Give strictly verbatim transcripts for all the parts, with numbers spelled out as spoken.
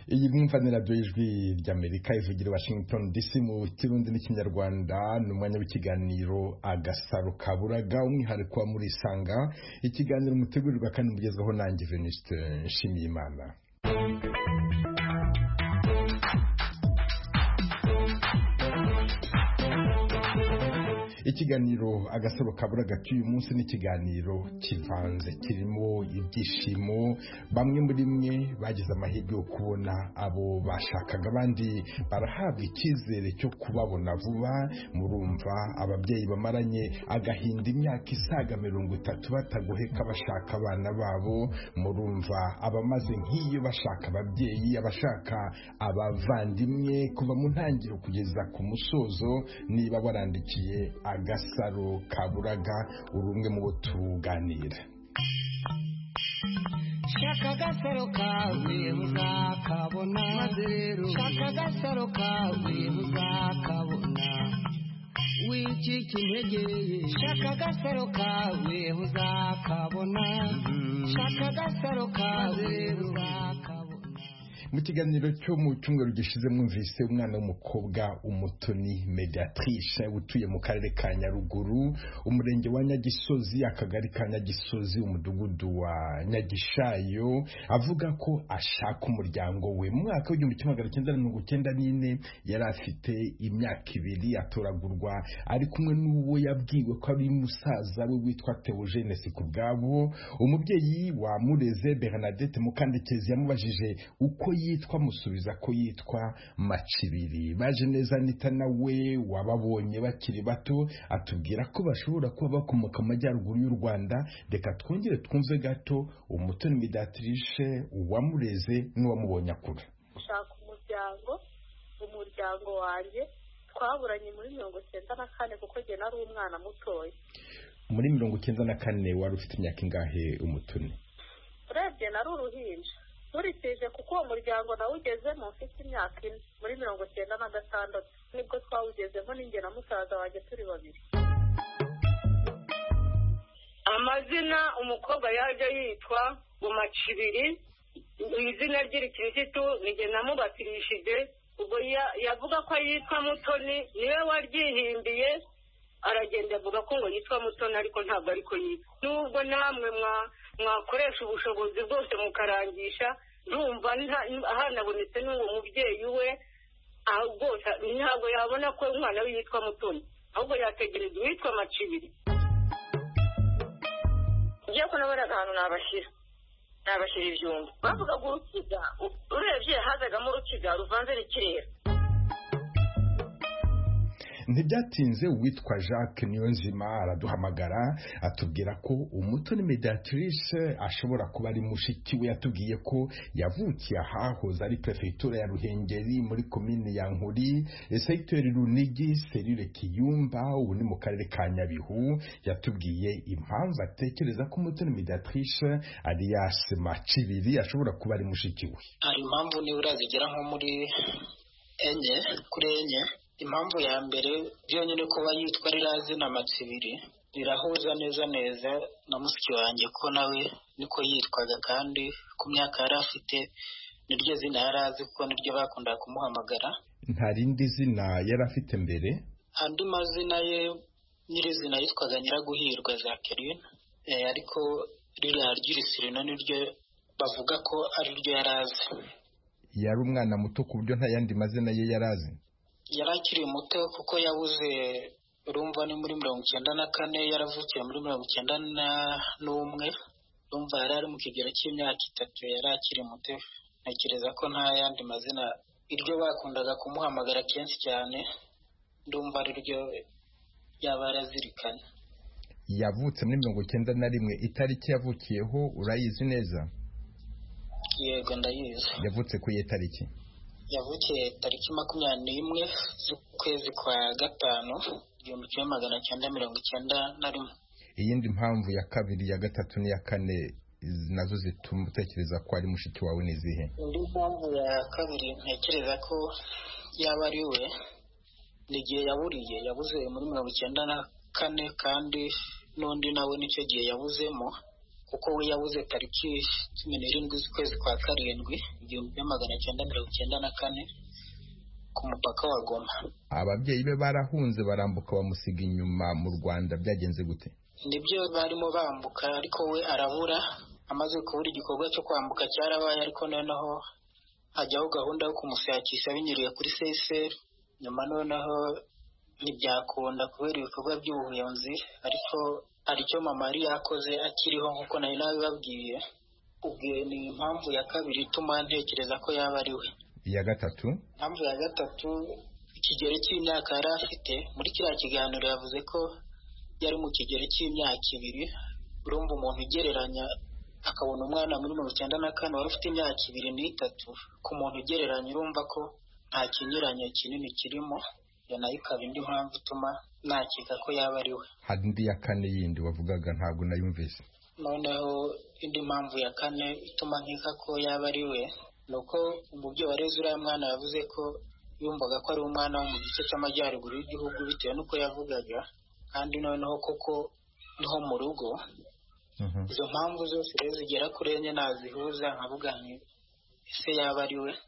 iyi mwumvanira dojwi ry'Amerika ivugira Washington D C mu Kirundi n'Ikinyarwanda n'umwanya w'ikiganiro Agasaro Kaburaga umwihariko wa muri Sanga, ikiganiro mutegurirwa kandi mugezweho nanjye Venuste Nshimiyimana. Ikiganiro Agasaro Kaburaga cy'uyu munsi ni ikiganiro kivanze kirimo ibyishimo, bamwe muri mwe bagize amahirwe yo kubona abo bashakaga, abandi barahabwa icyizere cyo kubabona vuba. Murumva ababyeyi bamaranye agahinda imyaka isaga mirongo itatu batagoheka bashaka abana babo, murumva abamaze nk'iyo bashaka ababyeyi, abashaka abavandimwe kuva mu ntangiro kugeza ku musozo. Niba warandikiye Agasaro Kaburaga urumwe mu bo tuganira. Shaka Agasaro kawe uzakabona, maze rero shaka Agasaro kawe uzakabona, wicika intege. Shaka Agasaro kawe uzakabona, shaka Agasaro kawe uzakabona. Mu kiganiro cyo mu cyumweru gishize mwumvise umwana w'umukobwa Umutoni Mediatrice utuye mu karere ka Nyaruguru, umurenge wa Nyagisozi, akagari ka Nyagisozi, umudugudu wa Nyagishayo, avuga ko ashaka umuryango we. Mu mwaka w'igihumbi kimwe magana cyenda mirongo cyenda n'ine yari afite imyaka ibiri, atoragurwa ari kumwe n'uwo yabwiwe ko ari musaza we witwa Theogene Sikubwabo. Umubyeyi wa Mureze Bernadette Mukandekezi yamubajije uko yitwa, musubiza ko yitwa Macibiri. Baje neza Anita nawe wababonye bakiri bato atubwira ko bashobora kuba bakomoka mu majyaruguru y'u Rwanda. Reka twongere twumve gato Umutoni Mediatrice uwamureze n'uwamubonye akura. Ushaka umuryango, umuryango wanjye twaburanye muri mirongo cyenda na kane kuko jye nari umwana mutoya. Muri mirongo cyenda na kane wari ufite imyaka ingahe Umutoni? Urebye nari uruhinja nkurikije kuko uwo muryango nawugezemo mfite imyaka ine. Muri mirongo cyenda na gatandatu nibwo twawugezemo ninjye na musaza wanjye turi babiri. Amazina umukobwa yaje yitwa Macibiri, izina ry'irikirisitu nijye namubatirishije. Ubwo yavuga ko yitwa Mutoni, niwe waryihimbiye, aragenda avuga ko ngo yitwa Mutoni ariko ntabwo ariko yitwa. Nubwo namwe mwa mwakoresha ubushobozi bwose mukarangisha, ndumva ahanabonetse n'uwo mubyeyi we rwose ntabwo yabona ko umwana we yitwa Mutoni, ahubwo yategereza uwitwa Macibiri. Ngiye ko nabonaga ahantu nabashyira nabashyira ibyumba, bavugaga urukiga, urebye hazagamo urukiga ruvanze n'ikirere. Ntibyatinze uwitwa Jacques Niyonzima araduhamagara atubwira ko Umutoni Mediatrice ashobora kuba ari mushiki we. Yatubwiye ko yavukiye ahahoze ari prefecture ya Ruhengeri muri komine ya Nkuri, secteur Runigi, selire Kiyumba, ubu ni mu karere ka Nyabihu. Yatubwiye impamvu atekereza ko Umutoni Mediatrice alias Macibiri ashobora kuba ari mushiki we. Hari impamvu ni urazigera nko muri enye kuri enye. Impamvu ya mbere byonyine kuba yitwa rirazina Macibiri rirahuza neza neza na musiki wanjye ko nawe niko yitwaga, kandi ku myaka yari afite niryo zina yari azi kuko niryo bakundaga kumuhamagara. Nta rindi zina yari afite mbere? Andi mazina ye nyirizina yitwaga Nyiraguhirwa Jacqueline, e, ariko ririya ry'irisirino niryo bavuga ko ari ryo yari azi. Yari umwana muto ku buryo nta yandi mazina ye yari azi? Yari akiri muto kuko yabuze, urumva ni muri mirongo icyenda na kane, yaravukiye muri mirongo icyenda n'umwe, urumva yari ari mu kigero cy'imyaka itatu, yari akiri muto. Ntekereza ko nta yandi mazina, iryo bakundaga kumuhamagara kenshi cyane, ndumva ari ryo yaba yarazirikanye. Yavutse muri mirongo icyenda na rimwe, itariki yavukiyeho urayizi neza? Yego ndayizi. Yavutse ku iyo tariki? Yavukiye tariki makumyabiri n'imwe z'ukwezi kwa gatanu igihumbi kimwe magana cyenda mirongo icyenda na rimwe. Iyindi mpamvu ya kabiri, ya gatatu n'iya kane nazo zituma utekereza ko ari mushiki wawe ni izihe? Indi mpamvu ya kabiri ntekereza ko yaba ari we, ni igihe yaburiye, yabuze muri mirongo icyenda na kane, kandi n'undi nawe nicyo gihe yabuzemo, kuko we yabuze tariki cumi n'irindwi z'ukwezi kwa karindwi igihumbi magana cyenda mirongo icyenda na kane ku mupaka wa Goma. Ababyeyi be barahunze barambuka bamusiga inyuma mu Rwanda, byagenze gute? Nibyo barimo bambuka ariko we arabura, amaze kubura igikorwa cyo kwambuka cyarabaye, ariko noneho hajyaho gahunda yo kumushakisha binyuriye kuri C S R. Nyuma noneho ntibyakunda kubera ibikorwa by'ubuhunzi, ariko aricyo mama yari yakoze akiriho nk'uko nari nabibabwiye. Ubwo ni impamvu ya kabiri ituma ntekereza ko yaba ari we. Iya gatatu? Impamvu ya gatatu, ikigero cy'imyaka yari afite. Muri kiriya kiganiro yavuze ko yari mu kigero cy'imyaka ibiri. Urumva umuntu ugereranya akabona umwana muri mirongo icyenda na kane wari ufite imyaka ibiri n'itatu, ku muntu ugereranya urumva ko nta kinyuranyo kinini kirimo. Iyo nayo ikaba indi mpamvu ituma nakeka ko yaba ari we. Hari indi ya kane yindi wavugaga ntabwo nayumvise. Noneho indi mpamvu ya kane ituma nkeka ko yaba ari we ni uko umubyeyi wareze uriya mwana yavuze ko yumvaga ko ari umwana wo mu gice cy'amajyaruguru y'igihugu bitewe n'uko yavugaga, kandi noneho koko niho mu rugo. Izo mpamvu zose rero zigera kuri enye nazihuza nkavuga nti ese yaba ari we.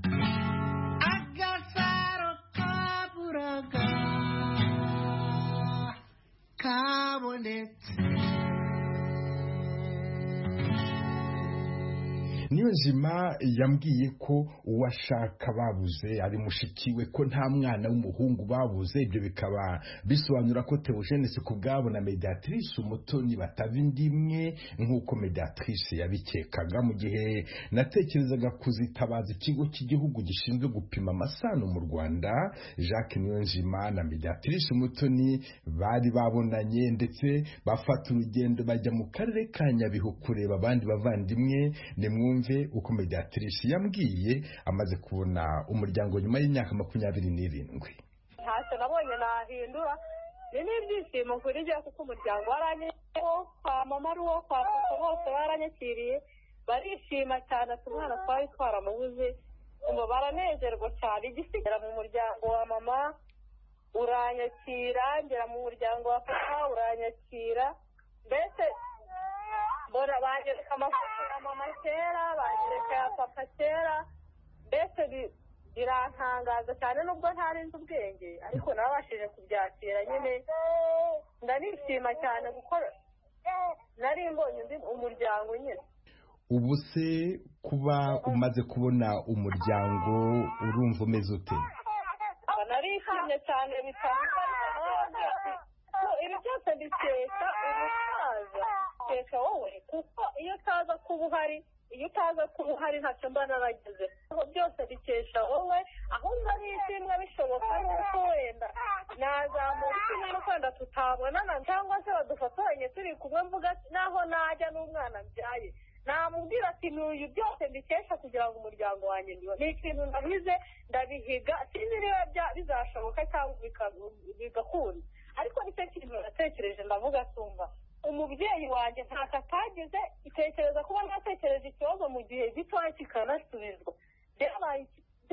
Agasaro kaburaga kabonetse. Niyonzima yambwiye ko uwashaka babuze ari mushikiwe, ko nta mwana w'umuhungu babuze. Ibyo bikaba bisobanura ko Theogene Sikubwabo na Mediatrice Umutoni batava indimwe nk'uko Mediatrice yabikekaga. Mu gihe natekerezaga kuzitabaza ikigo cy'igihugu gishinzwe gupima amasano mu Rwanda, Jacques Niyonzima na Mediatrice Umutoni bari babonanye ndetse bafata urugendo bajya mu karere ka Nyabihu kureba abandi bavandimwe. Nimwumve uko Mediatrice yambwiye amaze kubona umuryango nyuma y'imyaka makumyabiri n'irindwi. Ntacyo nabonye nahindura, ni n'ibyishimo kuri njye kuko umuryango waranyeho, kwa mama ari uwo, kwa papa bose baranyakiriye, barishima cyane ati umwana twari twaramubuze. Ngo baranezerwa cyane. Igisigara mu muryango wa mama uranyakira, ngera mu muryango wa papa uranyakira, mbese bora banyereka amafoto ya mama kera, banyereka ya papa kera, mbese birantangaza cyane nubwo ntarinze ubwenge, ariko nabashije kubyakira nyine ndanishima cyane kuko nari mbonye undi umuryango nyine. Ubu se kuba umaze kubona umuryango urumva umeze ute? Narishimye cyane bitandukanye. Ibi byose bikesha umusaza, bikesha wowe, kuko iyo utaza kuba uhari, iyo utaza kuba uhari ntacyo mba narageze. Byose bikesha wowe, ahubwo n'ishimwe bishoboka nuko wenda nazamura ishimwe no kwenda tutabonana cyangwa se badufotoranye turi kumwe, mvuga naho najya n'umwana mbyaye namubwira ati n'uyu byose mbikesha kugira ngo umuryango wanjye niwo. Ni ikintu ndabize ndabihiga, sinzi niba bizashoboka cyangwa bigakunda, ariko nicyo kintu natekereje ndavuga tumva umubyeyi wanjye ntacyo atagize, itekereza kuba natekereje ikibazo mu gihe gitoya kikanasubizwa. Byabaye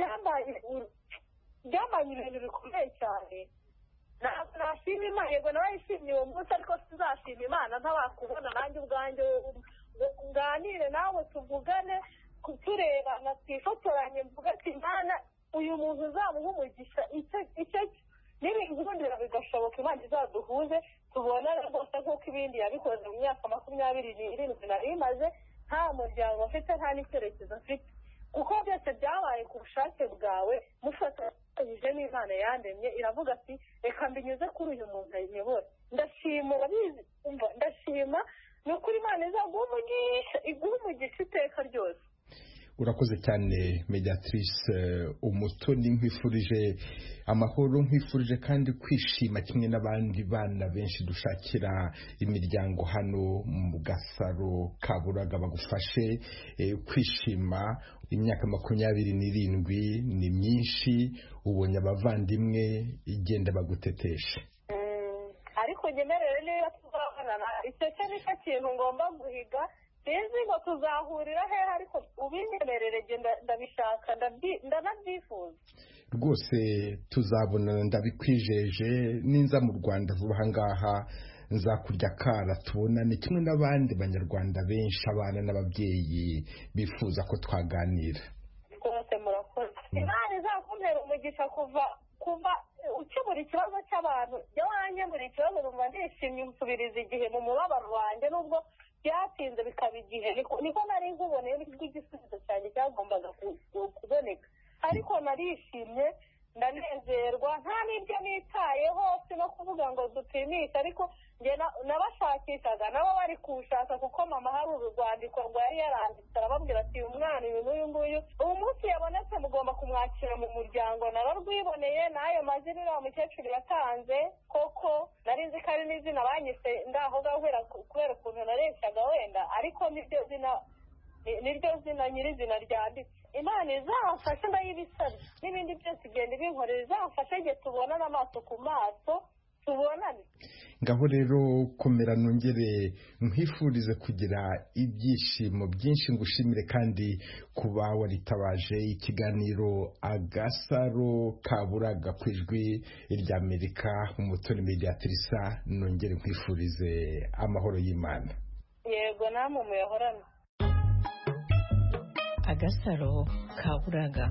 byabaye ibintu bikomeye cyane. Ntabwo nashima Imana, yego narayishimiye uwo munsi, ariko sizashima Imana ntabakubona nanjye ubwanjye nganire nawe tuvugane turebana twifotoranye, mvuga ati Imana uyu muntu uzamuha umugisha, icyo n'ibindi bigashoboka Imana izaduhuze tubonane rwose nk'uko ibindi yabikoze mu myaka makumyabiri n'irindwi nari imaze nta muryango mfite, nta n'icyerekezo mfite, kuko byose byabaye ku bushake bwawe mufatanyije n'Imana yandemye. Iravuga ati reka mbinyuze kuri uyu muntu ayiyobora. Ndashima urabizi, ndashima ni ukuri Imana izaguha umugisha, iguha umugisha iteka ryose. Urakoze cyane Mediatrice Umutoni, nkwifurije amahoro, nkwifurije kandi kwishima kimwe n'abandi bana benshi dushakira imiryango hano mu Gasaro Kaburaga bagufashe eh, kwishima. Imyaka makumyabiri n'irindwi ni myinshi, ubonye abavandimwe igenda bagutetesha. Ariko nyemerere niba tuzabonana, icyo cyo nicyo kintu ngomba guhiga. Sinzi ngo tuzahurira hehe, ariko ubinyemerere ndabishaka, ndanabyifuza rwose. Tuzabonana ndabikwijeje, ninza mu Rwanda vuba aha ngaha nzakurya kara tubonane kimwe n'abandi banyarwanda benshi abana n'ababyeyi bifuza ko twaganira. Rwose murakoze. Imana izakumpera umugisha kuva kuva ukemura ikibazo cy'abantu jya wanyemura ikibazo numva ndishimye nsubiriza igihe mu mubabaro wanjye nubwo byatinze bikaba igihe niko nari nkuboneye bw'igisubizo cyanjye cyagombaga kuboneka ariko narishimye ndanezerwa nta n'ibyo nitayeho si no kuvuga ngo dupimishe ariko njye nabashakishaga nabo bari kuwushaka kuko mama hari urwandiko rwari yaranditse arababwira ati uyu mwana uyu n'uyu nguyu ubu munsi yabonetse mugomba kumwakira mu muryango nararwiboneye n'ayo mazina uriya mukecuru yatanze koko nari nzi ko ari n'izina banyise ndaho ngaho kubera ukuntu nareshaga wenda ariko niryo zina niryo zina nyirizina ryanditse. Imana izamfashe ndayibisabye n'ibindi byose igenda ibinkorera izamfashe igihe tubonana amaso ku maso tubonane. Ngaho rero komera nongere nkwifurize kugira ibyishimo byinshi ngushimire kandi kuba waritabaje ikiganiro Agasaro Kaburaga ku ijwi ry'Amerika Umutoni Mediatrice nongere nkwifurize amahoro y'Imana. Yego namwe muyahorana. Agasaro Kaburaga.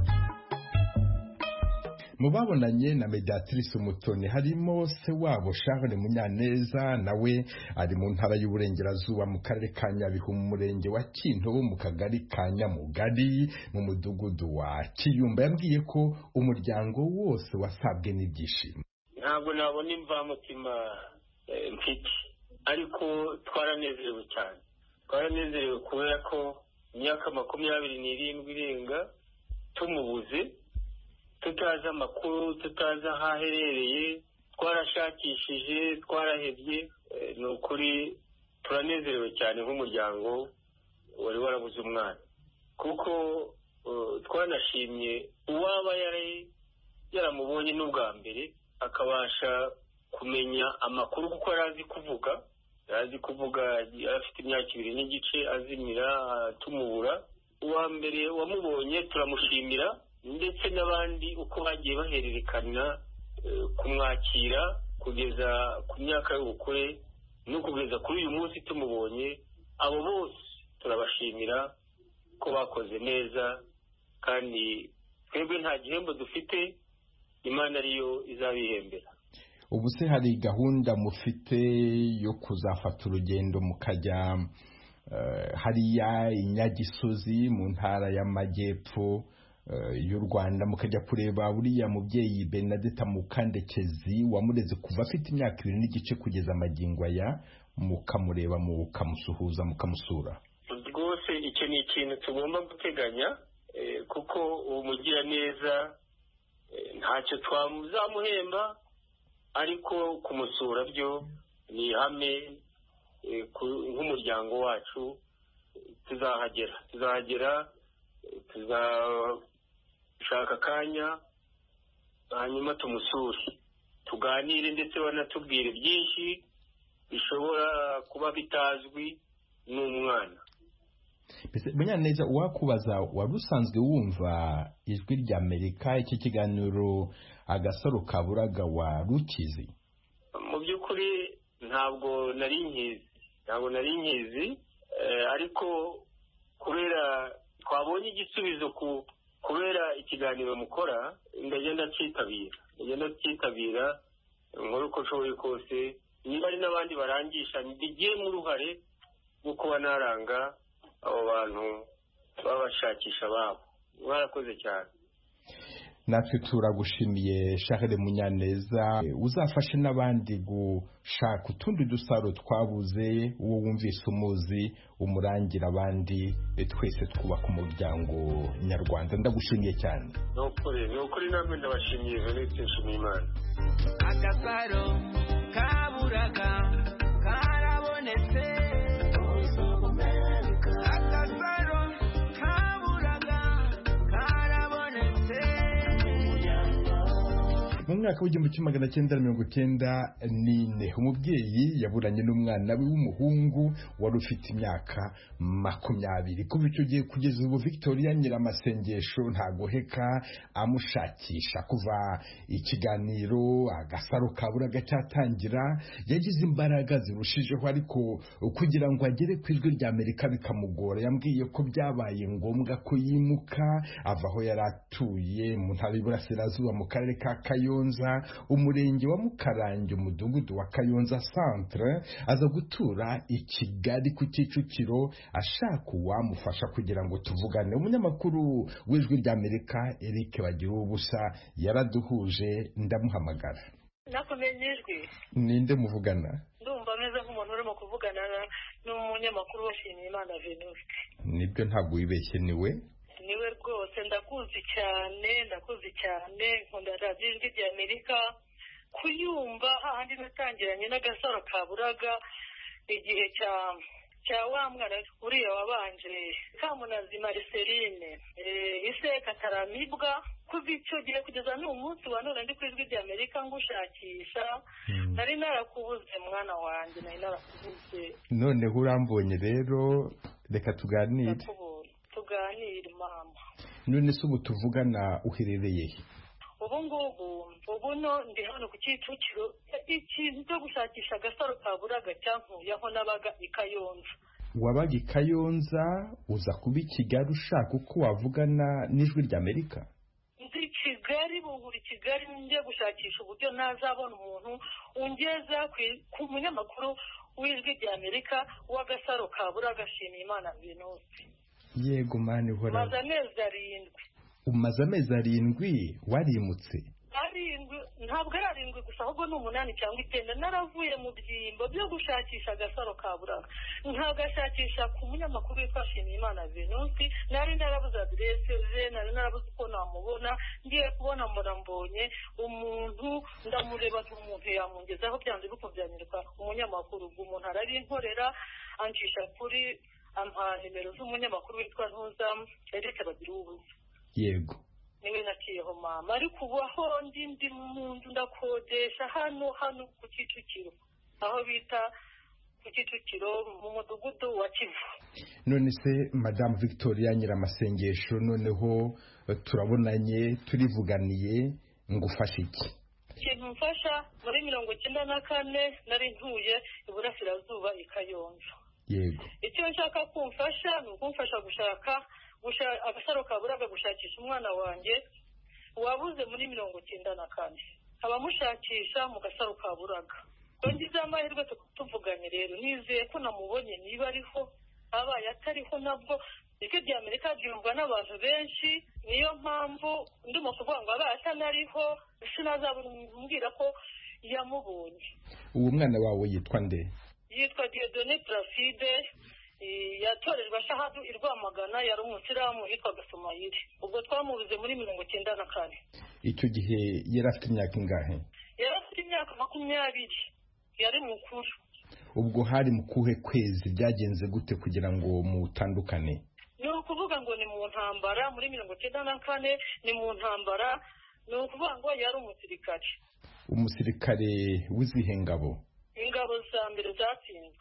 Mu babonanye na Mediatrice Umutoni harimo se wabo Charles Munyaneza nawe ari mu ntara y'Uburengerazuba mu karere ka Nyabihu mu murenge wa Kintobo mu kagari ka Nyamugari mu mudugudu wa Kiyumba yambwiye ko umuryango wose wasabwe n'ibyishimo. Ntabwo nabona imvamutima mfite ariko twaranezerewe cyane twaranezerewe kubera ko imyaka makumyabiri n'irindwi irenga tumubuze tutazi amakuru tutazi aho aherereye twarashakishije twarahebye ni ukuri turanezerewe cyane nk'umuryango wari warabuze umwana kuko twanashimye uwaba yari yaramubonye n'ubwa mbere akabasha kumenya amakuru kuko yari azi kuvuga azi kuvuga afite imyaka ibiri n'igice azimira tumubura uwa mbere wamubonye turamushimira ndetse n'abandi uko bagiye bahererekana kumwakira kugeza ku myaka y'ubukure no kugeza kuri uyu munsi tumubonye abo bose turabashimira ko bakoze neza kandi twebwe nta gihembo dufite Imana ariyo izabihembera. Ubu se hari gahunda mufite yo kuzafata urugendo mukajya uh, hariya Inyagisozi mu ntara y'Amajyepfo uh, y'u Rwanda mukajya kureba buriya mubyeyi Benedetta Mukandekezi wamureze kuva afite imyaka ibiri n'igice kugeza amagingo aya mukamureba mukamusuhuza mukamusura? Rwose icyo ni ikintu tugomba guteganya eh, kuko umugira neza eh, ntacyo twamuzamuhemba ariko kumusura byo ni ihame nk'umuryango wacu tuzahagera tuzahagera tuzashaka akanya hanyuma tumusure tuganire ndetse banatubwire byinshi bishobora kuba bitazwi n'umwana. Munyaneza uwakubaza wari usanzwe wumva ijwi ry'Amerika iki kiganiro Agasaro Kaburaga wa rukizi? Mu by'ukuri ntabwo nari nkizi ntabwo nari nkizi ariko kubera twabonye igisubizo ku kubera ikiganiro mukora ndagenda cyitabira ndagenda cyitabira nkora uko nshoboye kose niba ari n'abandi barangisha ndigiye mu ruhare rwo kuba naranga abo bantu babashakisha babo. Mwarakoze cyane. Natwe turagushimiye Charles Munyaneza uzafashe n'abandi gushaka utundi dusaro twabuze uwo wumvise umuzi umurangira abandi twese twubaka umuryango nyarwanda. Ndagushimiye cyane. Nokuri nokuri namwe ndabashimiye Venete Nshimiyimana. Agasaro Kaburaga karabonetse mu mwaka w'igihumbi kimwe magana cyenda mirongo cyenda n'ine umubyeyi yaburanye n'umwana we w'umuhungu wari ufite imyaka makumyabiri. Kuva icyo gihe kugeza ubu Victoria Nyiramasengesho ntagoheka amushakisha. Kuva ikiganiro Agasaro Kaburaga cyatangira yagize imbaraga zirushijeho, ariko kugira ngo agere ku ijwi rya Amerika bikamugora. Yambwiye ko byabaye ngombwa ko yimuka ava aho yari atuye mu ntara y'Iburasirazuba mu karere ka Kayonza, umurenge wa Mukarange, umudugudu wa Kayonza Centre, aza gutura i Kigali ku Kicukiro ashaka uwamufasha kugira ngo tuvugane. Umunyamakuru w'ijwi rya Amerika Eric Bagiruwubusa yaraduhuje, ndamuhamagara. Nakumenye ijwi. Ninde muvugana? Ndumva meze nk'umuntu urimo kuvugana n'umunyamakuru Washimiyimana Venuste. Nibyo, ntabwo wibeshye, niwe? Niwe rwose, ndakuzi cyane ndakuzi cyane nkunda radiyo ijwi rya Amerika, kuyumva hahandi natangiranye n'Agasaro Kaburaga igihe cya cya wa mwana uriya wabanje Kamunazi Marceline ise Kataramibwa. Kuva icyo gihe kugeza n'uyu munsi wa none ndi ku ijwi rya Amerika ngushakisha, nari narakubuze mwana wanjye, nari narakubuze. Noneho urambonye rero, reka tuganire. Tuganire mama. None se ubu tuvugana uherereye he? Ubu ngubu ubu no ndi hano ku Kicukiro, ikintu cyo gushakisha Agasaro Kaburaga cyankuye aho nabaga i Kayonza. Wabaga i Kayonza uza kuba i Kigali ushaka uko wavugana n'ijwi rya Amerika? Ndi Kigali, bungura Kigali njye gushakisha uburyo nazabona umuntu ungeza ku munyamakuru w'ijwi rya Amerika w'Agasaro Kaburaga Washimiyimana Venuste. Yego mani hora. Maze amezi arindwi. Umaze amezi arindwi warimutse? Arindwi, ntabwo ari arindwi gusa, ahubwo ni umunani cyangwa icyenda. Naravuye mu byimbo byo gushakisha Agasaro Kaburaga, nkagashakisha ku munyamakuru witwa Washimiyimana Venuste. Nari narabuze adresse ze, nari narabuze uko namubona. Ngiye kubona mbona mbonye umuntu, ndamureba umuntu yamungezaho byanze bikubyanyirwa umunyamakuru. Ubwo umuntu arabinkorera, ancisha kuri ampa nimero z'umunyamakuru witwa Ntuza Eric Bagiruwubusa. Yego. Niwe naciyeho mama, ariko ubu aho ndi ndi mu nzu ndakodesha hano hano ku Kicukiro, aho bita ku Kicukiro mu mudugudu wa Kivu. None se Madame Victoria Nyiramasengesho, noneho turabonanye turivuganiye, ngufashe iki? Ikintu mfasha, muri mirongo cyenda na kane nari ntuye Iburasirazuba i Kayonza. Yego. Icyo nshaka kumfasha ni ukumfasha gushaka Agasaro Kaburaga, gushakisha umwana wanjye wabuze muri mirongo cyenda na kane, abamushakisha mu Gasaro Kaburaga. Ngize amahirwe tuvuganye rero, nizeye ko namubonye. Niba ariho, abaye atariho nabwo ijwi rya Amerika ryumvwa n'abantu benshi, niyo mpamvu ndimo kuvuga ngo abaye atanariho sinazabura umbwira ko yamubonye. Uwo mwana wawe yitwa nde? Yitwa Dieudonné Placide, yatorejwe Shahadu i Rwamagana, yari umusiramu yitwaga Somayiri. Ubwo twamubuze muri mirongo cyenda na kane. Icyo gihe yari afite imyaka ingahe? Yari afite imyaka makumyabiri, yari mukuru. Ubwo hari mu kuhe kwezi, byagenze gute kugira ngo mutandukane? Ni ukuvuga ngo ni mu ntambara muri mirongo cyenda na kane, ni mu ntambara. Ni ukuvuga ngo yari umusirikare. Umusirikare w'izihe ngabo? Ingabo za mbere zatsinzwe.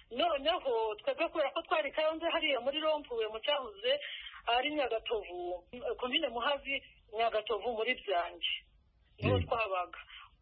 Noneho twebwe kubera ko twari Kayonza hariya muri rompuwe mu cyahoze ari Nyagatovu, komine Muhazi, Nyagatovu muri Byange niho twabaga.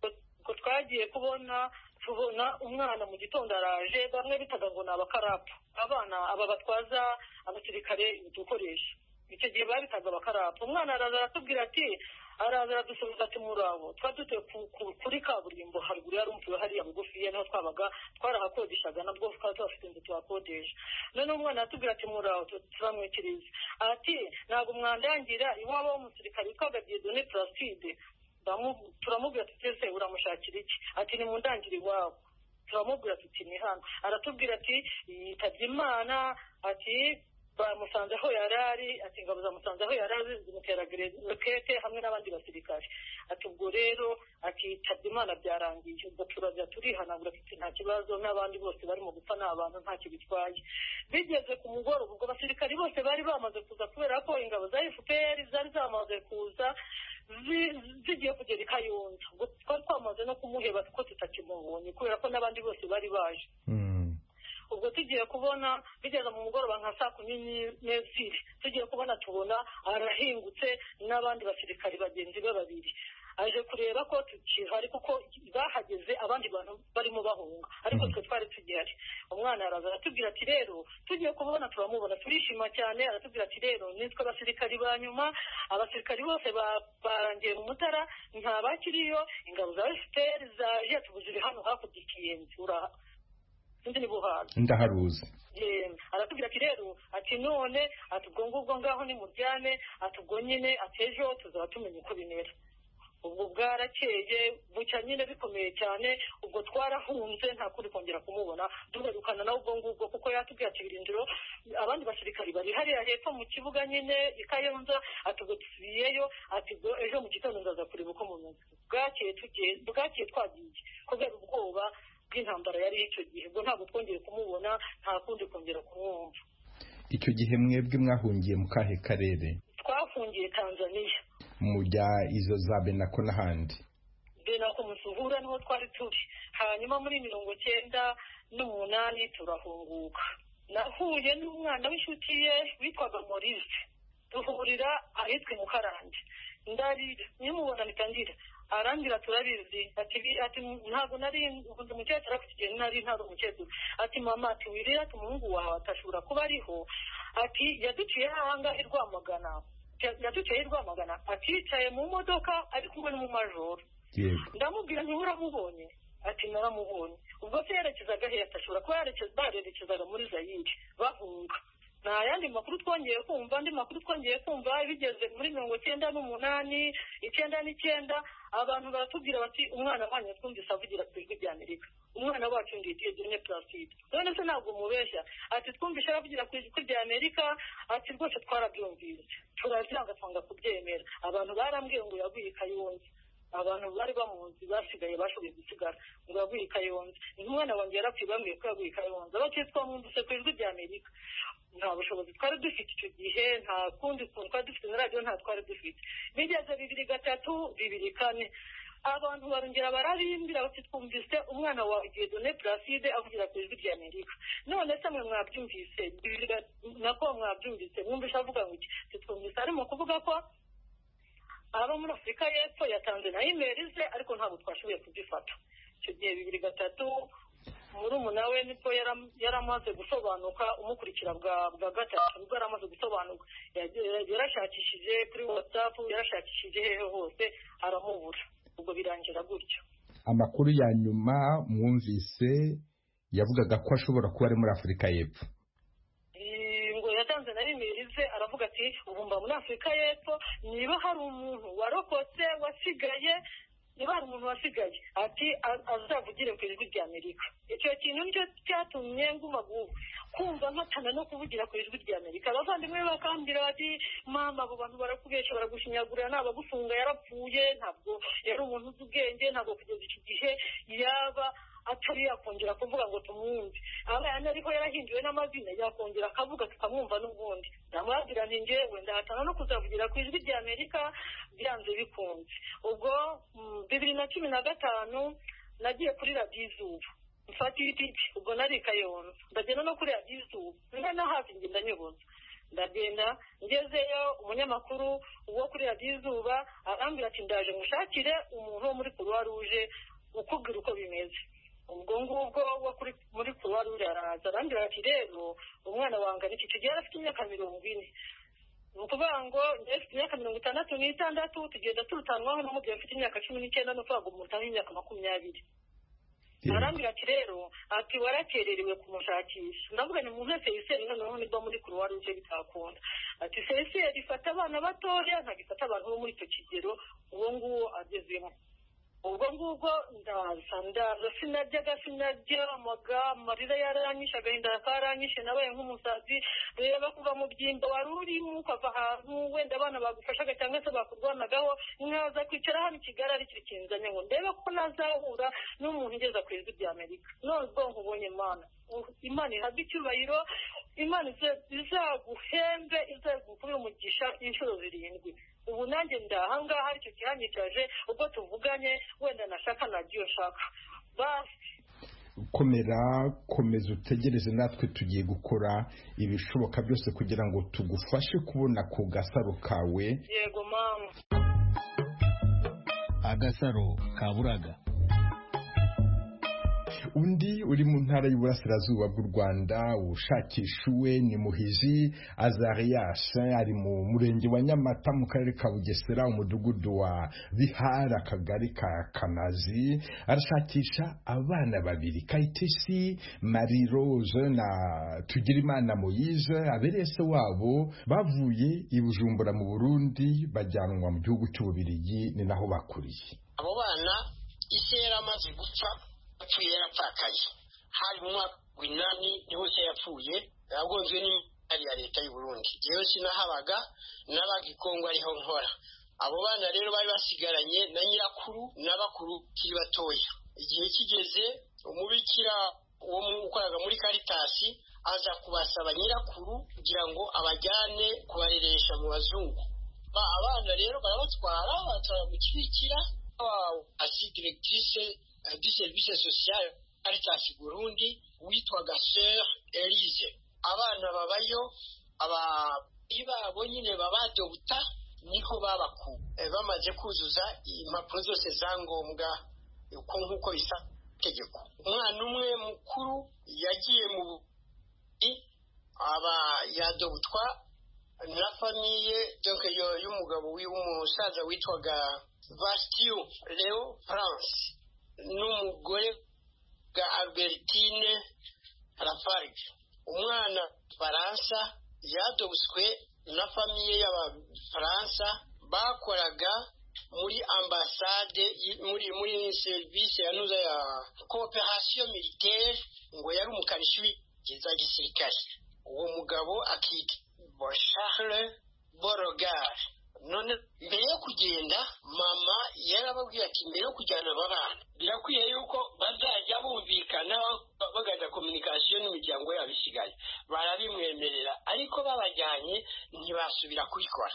Ko twagiye kubona tubona umwana mu gitondo araje, bamwe bitaga ngo ni abakarapu, abana aba batwaza abasirikare udukoresha. Icyo gihe babitaga abakarapu. Umwana araza aratubwira ati, araza aradusubiza ati murabo, twadutuye kuri kaburimbo haruguru yari umutuwe hariya bugufiya niho twabaga, twarahakodeshaga nabwo twari tubafite inzu tuhakodesha. None umwana aratubwira ati murabo, turamwikiriza ati ntabwo mwandangira iwabo w'umusirikare witwaga Dieudonné Placide. Turamubwira tuti ese uramushakira iki? Ati ni mundangire iwabo. Turamubwira tuti ni hano. Aratubwira ati yitabye Imana, ati bamusanze aho yarari, ati ingabo zamusanze aho yarari zimuteragira rokete hamwe n'abandi basirikare. Ati ubwo rero ati yitabye Imana byarangiye. Ubwo turaza turihanagura tuti nta kibazo, n'abandi bose bari mu gupfa n'abantu ntacyo bitwaye. Bigeze ku mugoroba ubwo basirikare bose bari bamaze kuza kubera ko ingabo za F P R zari zamaze kuza, zigiye kugera i Kayonza ubwo twari twamaze no kumuheba kuko tutakimubonye kubera ko n'abandi bose bari baje ubwo tugiye kubona bigeze mu mugoroba nka saa kumi n'ebyiri tugiye kubona tubona arahingutse n'abandi basirikari bagenzi be babiri aje kureba ko tukihari kuko bahageze abandi bantu barimo bahunga ariko twe twari tugihari umwana araza aratubwira ati rero tugiye kubona turamubona turishima cyane aratubwira ati rero nitwe abasirikari ba nyuma abasirikari bose barangiye mu Mutara nta bakiriyo ingabo za F P R zaje tubuzire hano hakurya ikiyenzi uraha ndi buhaza ndaharuzi aratubwira ati rero ati none atubwo ngubwo ngaho ni muryane atubwo nyine atejo tuzaba tumenya uko bimera ubwo bwarakeye bucya nyine bikomeye cyane ubwo twarahunze nta kuri kongera kumubona duherukana nawe ubwo ngubwo kuko yatubwiye ati birindiro abandi basirikari bari hariya hepfo mu kibuga nyine i Kayonza atubwo tusubiyeyo ati ejo mu gitondo ndaza kureba uko mumeze bwakeye tugiye bwakeye twagiye kubera ubwoba bw'intambara yari icyo gihe ubwo ntabwo twongeye kumubona nta kundi kongera kumwumva icyo gihe mwebwe mwahungiye mu kahe karere twafungiye Tanzania mujya izo za Benako n'ahandi Benako Musuhura niho twari turi hanyuma muri mirongo cyenda n'umunani turahunguka nahuye n'umwana w'inshuti ye witwaga Maurice duhurira ahitwa mu Karande ndarira nimubona nitangira arangira turabizi ati ati ntabwo nari ubuze umukecuru afite igihe nari ntari umukecuru ati mama ati wirira tumuhungu wawe atashobora kuba ariho ati yaduciye hahanga i Rwamagana yaduciye i Rwamagana aticaye mu modoka ari kumwe n'umumajoro ndamubwira ntimuramubonye ati naramubonye ubwo se yerekezaga he atashobora kuba barerekezaga muri Zaire bahunga nta yandi makuru twongeye kumva andi makuru twongeye kumva bigeze muri mirongo cyenda n'umunani icyenda n'icyenda abantu baratubwira bati umwana wanyu twumvise avugira ku ijwi rya Amerika umwana wacu ndiye Dieudonné Placide none se ntabwo mubeshya ati twumvise aravugira ku ijwi rya Amerika ati rwose twarabyumvise turabyanga twanga kubyemera abantu barambwiye ngo yaguye i Kayonza abantu bari bamunzi basigaye bashoboye gusigara ngo yaguye i Kayonza umwana wanjye yarapfuye bambwiye ko yaguye i Kayonza bati twamwumvise ku ijwi rya Amerika nta bushobozi twari dufite icyo gihe nta kundi kuntu twari dufite na radiyo nta twari dufite bigeze bibiri gatatu bibiri kane abantu barongera barabimbira bati twumvise umwana wa Dieudonné Placide avugira ku ijwi rya Amerika none se mwe mwabyumvise nako mwabyumvise mwumvise avuga ngo iki twumvise arimo kuvuga ko aba muri Afurika y'Epfo yatanze na email ze ariko ntabwo twashoboye kuzifata icyo gihe bibiri gatatu muri umunawe niko yaramaze gusobanuka umukurikira bwa bwa gatatu nibwo yaramaze gusobanuka yarashakishije kuri WhatsApp yarashakishije hehe hose aramubura ubwo birangira gutyo amakuru ya nyuma mwumvise yavugaga ko ashobora kuba ari muri Afurika y'Epfo ngo yatanze na email ze aravuga ati ubu mba muri Afurika y'Epfo niba hari umuntu warokotse wasigaye niba hari umuntu wasigaye ati azavugire ku ijwi rya Amerika icyo kintu nicyo cyatumye nguma kumva nkatana no kuvugira ku ijwi rya Amerika abavandimwe bakambwira bati mama abo bantu barakubesha baragushinyagurira nabagufunga yarapfuye ntabwo yari umuntu uzi ubwenge ntabwo kugeza iki gihe yaba atari yakongera kuvuga ngo tumwumve abana ariko yarahinduwe n'amazina yakongera akavuga tukamwumva n'ubundi ndamubwira nti njyewe ndahatana no kuzavugira ku ijwi rya Amerika byanze bikunze ubwo bibiri na cumi na gatanu nagiye kuri radiyo Izuba mfata ibitiki ubwo nari i Kayonza ndagenda no kuri radiyo Izuba nta na hafi ngenda nyoboza ndagenda ngezeyo umunyamakuru wo kuri radiyo Izuba arambwira ati ndaje mushakire umuntu wo muri Croix Rouge ukubwira uko bimeze ubwo ngubwo wo kuri muri Croix Rouge araza arambwira ati rero umwana wangana iki gihe afite imyaka mirongo ine ni ukuvuga ngo ndafite imyaka mirongo itandatu n'itandatu tugenda turutanwaho n'umubyeyi ufite imyaka cumi n'icyenda no kuvuga ngo umutaho imyaka makumyabiri arambwira ati rero ati warakererewe kumushakisha ndavuga ni muntu wese yiseri noneho nibwo muri Croix Rouge bitakunda ati seseri ifata abana batoya ntagifata abantu bo muri icyo kigero uwo nguwo agezemo ubwo ngubwo ndaza ndaza sinaryaga sinaryamaga amarira yaranyishe agahinda karanyishe nabaye nk'umusazi reba kuva mu byimba wari urimo ukava ahantu wenda abana bagufashaga cyangwa se bakurwanagaho nkaza kwicara hano i Kigali ari kiri kinzanye ngo ndebe ko nazahura n'umuntu ugeza ku ijwi rya Amerika none ubwonko ubonye Imana Imana ihabwe icyubahiro Imana izaguhembe izagukurira umugisha inshuro zirindwi ubu nanjye ndahangaha aricyo kihanyicaje ubwo tuvuganye wenda nashaka nagiyo shaka basi komera komeza utegereze natwe tugiye gukora ibishoboka byose kugira ngo tugufashe kubona ku gasaro kawe. Yego mama. Agasaro kaburaga. Undi uri mu ntara y'Uburasirazuba bw'u Rwanda ushakishuwe ni Muhizi Azarias, ari mu murenge wa Nyamata mu karere ka Bugesera, umudugudu wa Bihara, akagari ka Kanazi. Arashakisha abana babiri, Kayitesi Marie Rose na Tugirimana Moise, aberese wabo bavuye i Bujumbura mu Burundi bajyanwa mu gihugu cy'Ububiligi, ni naho bakuriye. Abo bana ise yaramaze gupfa, yapfuye yarapfakaye. Hari mu mwaka w'inani niho se yapfuye, yagonzwe n'imari ya leta y'u Burundi. Jewe sinahabaga, nabaga i Kongo ariho nkora. Abo bana rero bari basigaranye na nyirakuru n'abakuru kiri batoya. Igihe kigeze, umubikira uwo ukoraga muri Caritas aza kubasaba nyirakuru kugira ngo abajyane kubareresha mu bazungu. Ba abana rero barabatwara batwara mu kibikira, asi directrice du service social Caritas Burundi witwaga Sœur Elise. Abana babayo aba ibabo nyine babadobta niko babaku e, bamaze kuzuza impapuro zose zangombwa uko nkuko bisa tegeko. Umwana umwe mukuru yagiye mu aba yadobutwa na famiye donc yo y'umugabo w'umusaza witwaga Bastio Leo France n'umugore ga Albertine Lafarge. Umwana Faransa yadobuswe na famiye y'Abafaransa bakoraga muri ambassade muri muri service yanuza ya coopération militaire, ngo yari umukanishi w'igiza gisirikare. Uwo mugabo akitwa Charles Borogar. None mbere yo kugenda mama yarababwiye ati mbere yo kujyana abana birakwiye yuko bazajya bumvikana bagaza communication n'imiryango yabishigaye. Barabimwemerera, ariko babajyanye ntibasubira kubikora.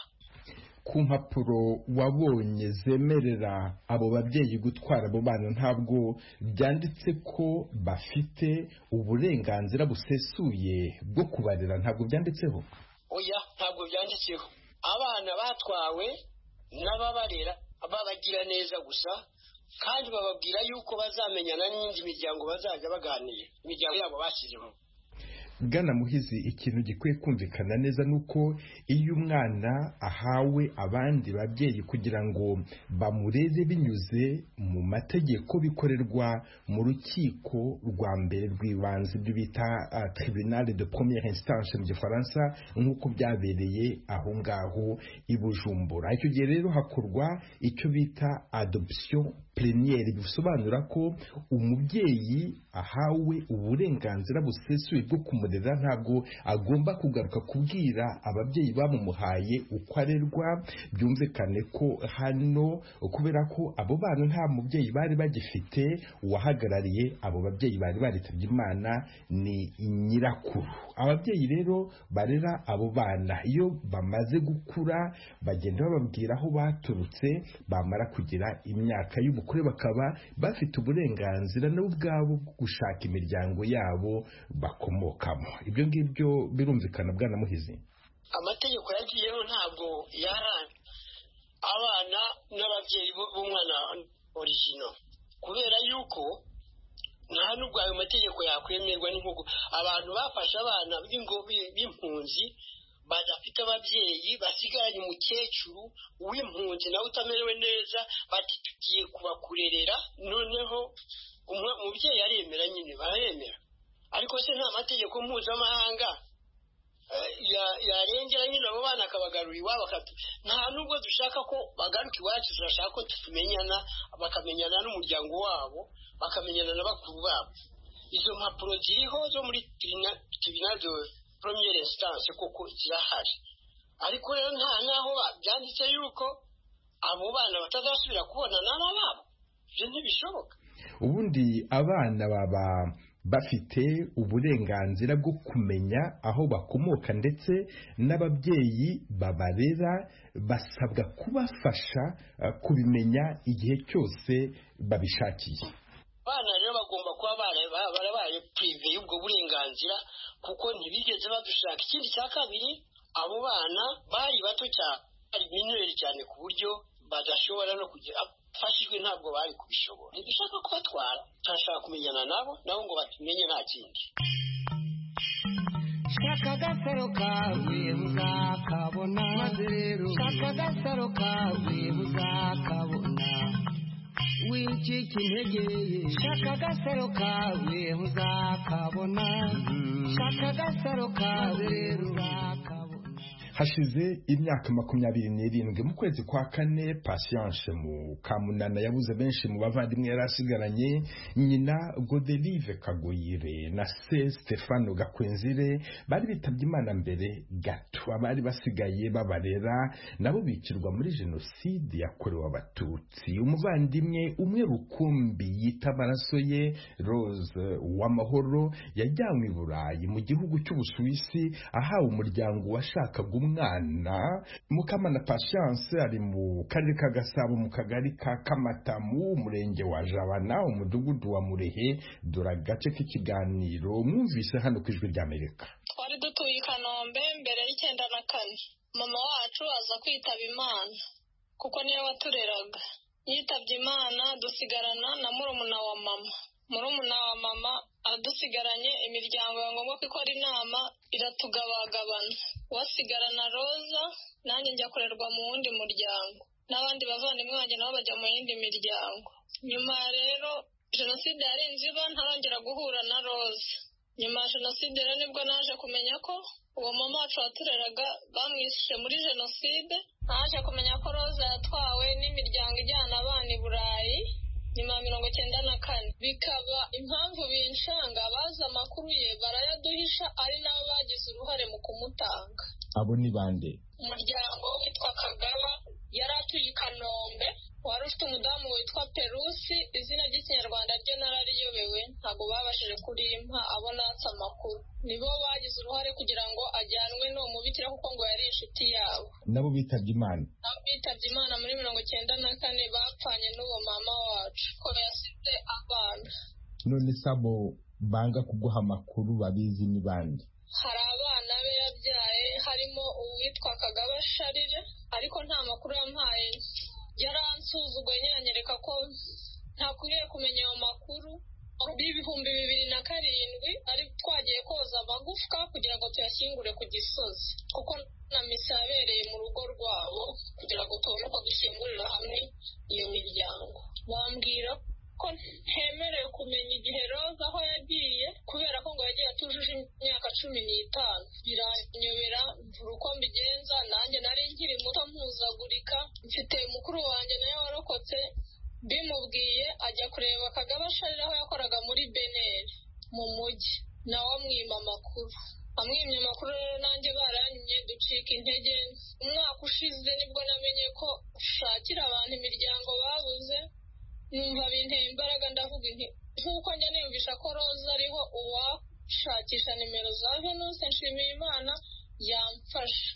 Ku mpapuro wabonye zemerera abo babyeyi gutwara abo bana ntabwo byanditse ko bafite uburenganzira busesuye bwo kubarera, ntabwo byanditseho? Oya, ntabwo byanditseho. Abana batwawe n'ababarera babagira neza gusa, kandi bababwira yuko bazamenyana n'indi miryango bazajya baganira imiryango yabo bashyizemo. Bwana Muhizi, ikintu gikwiye kumvikana neza nuko iyo umwana ahawe abandi babyeyi kugira ngo bamureze binyuze mu mategeko, bikorerwa mu rukiko rwa mbere rw'ibanze bita uh, tribunal de première instance mu Gifaransa, nk'uko byabereye aho ngaho i Bujumbura. Icyo gihe rero hakorwa icyo bita adoption plénière, bisobanura ko umubyeyi ahawe uburenganzira busesuye bwo kumurera, ntabwo agomba kugaruka kubwira ababyeyi bamumuhaye uko arerwa. Byumvikane ko hano kubera ko abo bana nta mubyeyi bari bagifite, uwahagarariye abo babyeyi bari baritabye Imana ni nyirakuru. Ababyeyi rero barera abo bana iyo bamaze gukura bagenda bababwira aho baturutse, bamara kugira imyaka y'ubukure bakaba bafite uburenganzira nabo ubwabo bwo gushaka imiryango yabo bakomokamo. Ibyo ngibyo birumvikana, Bwana Muhizi? Amategeko yagiyeho ntabwo yaranga abana n'ababyeyi b'umwana original, kubera yuko nta nubwo ayo mategeko yakwemerwa n'inkugu. Abantu bafashe abana b'impunzi badafite ababyeyi, basigaranye umukecuru w'impunzi nawe utamerewe neza, bati tugiye kubakurerera. Noneho umubyeyi aremera, nyine baremera, ariko se nta mategeko mpuzamahanga yarengera nyine abo bana akabagarura iwabo. Nta nubwo dushaka ko bagaruka iwacu, turashaka ko tumenyana, bakamenyana n'umuryango wabo, bakamenyana na bakuru babo. Izo mpapuro ziriho zo muri tribunal de première instance kuko zirahari, ariko rero nta naho byanditse yuko abo bana batazasubira kubonana n'ababo. Ibyo ntibishoboka. Ubundi abana baba bafite uburenganzira bwo kumenya aho bakomoka ndetse n'ababyeyi babarera basabwa kubafasha kubimenya igihe cyose babishakiye. Abana rero bagomba kuba barabaye prive y'ubwo burenganzira kuko ntibigeze badushaka. Ikindi cya kabiri, abo bana bari bato cyane, ari minori cyane ku buryo badashobora no kugira afashijwe, ntabwo bari kubishobora. Ntidushaka kubatwara, turashaka kumenyana nabo nabo ngo batumenye, nta kindi. Shaka agasaro kawe uzakabona, maze rero shaka agasaro kawe uzakabona, wicika intege. Shaka agasaro kawe uzakabona, shaka agasaro kawe rero uzakabona. Hashize imyaka makumyabiri n'irindwi mu kwezi kwa kane, Patience mu Kamunana yabuze benshi mu bavandimwe yarasigaranye. Nyina Godelive Kagoyire na se Stefano Gakwenzire bari bitabye Imana mbere gato. Abari basigaye babarera nabo bicirwa muri jenoside yakorewe Abatutsi. Umuvandimwe umwe rukumbi yita amaraso ye, Rose Uwamahoro, yajyanywe i Burayi mu gihugu cy'Ubusuwisi ahawe umuryango washakaga umwana. Mukamana Patience ari mu karere ka Gasabo mu kagari ka Kamatamu, umurenge wa Jabana, umudugudu wa Murehe. Dore agace k'ikiganiro mwumvise hano ku Ijwi ry'Amerika. Twari dutuye i Kanombe mbere y'icyenda na kane. Mama wacu aza kwitaba Imana kuko niyo watureraga. Yitabye Imana dusigarana na murumuna wa mama. Murumuna wa mama adusigaranye, imiryango ya ngombwa ko ikora inama iratugabagabana. Wasigarana Roza, nanjye njya kurerwa mu wundi muryango, n'abandi bavandimwe banjye nabo bajya mu yindi miryango. Nyuma rero jenoside yarenze iba, ntarongera guhura na Roza. Nyuma ya jenoside rero nibwo naje kumenya ko uwo mama wacu watureraga bamwishe muri jenoside. Naje kumenya ko Roza yatwawe n'imiryango ijyana abana i Burayi nyuma ya mirongo icyenda na kane. Bikaba impamvu binshanga, bazi amakuru ye barayaduhisha, ari nabo bagize uruhare mu kumutanga. Abo ni bande? Umuryango witwa Kagaba yari atuye i Kanombe, wari ufite umudamu witwa Perusi. Izina ry'ikinyarwanda ryo narariyobewe, ntabwo babashije kurimpa abo natse amakuru. Nibo bagize uruhare kugira ngo ajyanwe n'uwo mubikira kuko ngo yari inshuti yabo. Nabo bitabye Imana? Nabo bitabye Imana muri mirongo icyenda na kane, bapfanye n'uwo mama wacu ko yasize abana. None sabo banga kuguha amakuru babizi ni bande? Hari abana be yabyaye, harimo uwitwa Kagaba Sharire, ariko nta makuru yampaye. Yaransuzuguye nyanyereka ko ntakwiriye kumenya ayo makuru. Ibihumbi bibiri na karindwi ari twagiye koza amagufwa kugira ngo tuyashyingure ku Gisozi, kuko na misa yabereye mu rugo rwabo kugira ngo tubone uko dushyingurira hamwe iyo miryango. Bambwira ko ntemerewe kumenya igihe Roza aho yagiye kubera ko ngo yagiye atujuje imyaka cumi n'itanu. Biranyobera mvura uko mbigenza, nanjye nari nkiri muto mpuzagurika. Mfite mukuru wanjye nawe warokotse, bimubwiye ajya kureba Kagaba Sharire aho yakoraga muri Beneri mu mujyi, nawe amwima amakuru. Amwimye amakuru rero nanjye baranyimye, ducika intege. Umwaka ushize nibwo namenye ko ushakira abantu imiryango babuze. Numva binteye imbaraga, ndavuga nti nk'uko njya niyumvisha ko Roza ariho uwashakisha nimero za Venus Nshimiyimana yamfasha.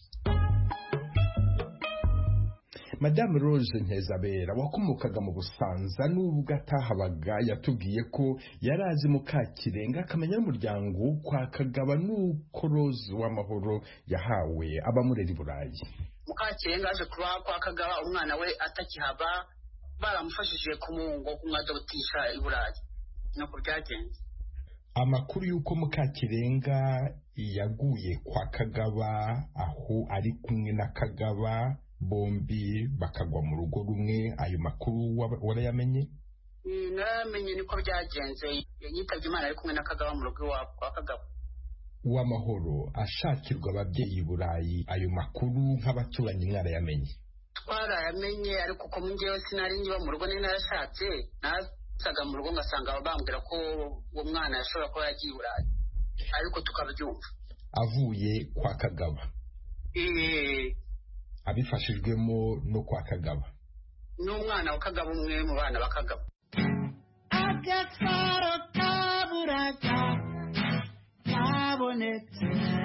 Madame Rose Ntezabera wakomokaga mu Busanza, n'ubwo atahabaga yatubwiye ko yari azi Mukakirenga akamenya n'umuryango kwa Kagaba, n'uko Rose Uwamahoro yahawe abamurera i Burayi. Mukakirenga aje kuba kwa Kagaba umwana we atakihaba, baramufashije kumungo kumwadotisha i Burayi. Nuko byagenze. Amakuru y'uko Mukakirenga yaguye kwa Kagaba, aho ari kumwe na Kagaba, bombi bakagwa mu rugo rumwe, ayo makuru warayamenye? Naramenye niko byagenze. Yitabye Imana ari kumwe na Kagaba mu rugo iwabo kwa Kagaba. Uwamahoro ashakirwa ababyeyi i Burayi, ayo makuru nk'abaturanyi mwarayamenye? Twarayamenye, ariko ko njyewe sinari ngiba mu rugo, ni narashatse nasaga mu rugo ngasanga bambwira ko uwo mwana yashobora kuba yagiye i Burayi, ariko tukabyumva. Avuye kwa Kagaba? Eh, abifashijwemo no kwa Kagaba? N'umwana wa Kagaba, umwe mu bana ba Kagaba. Agasaro kabu kaburaga kabonetse.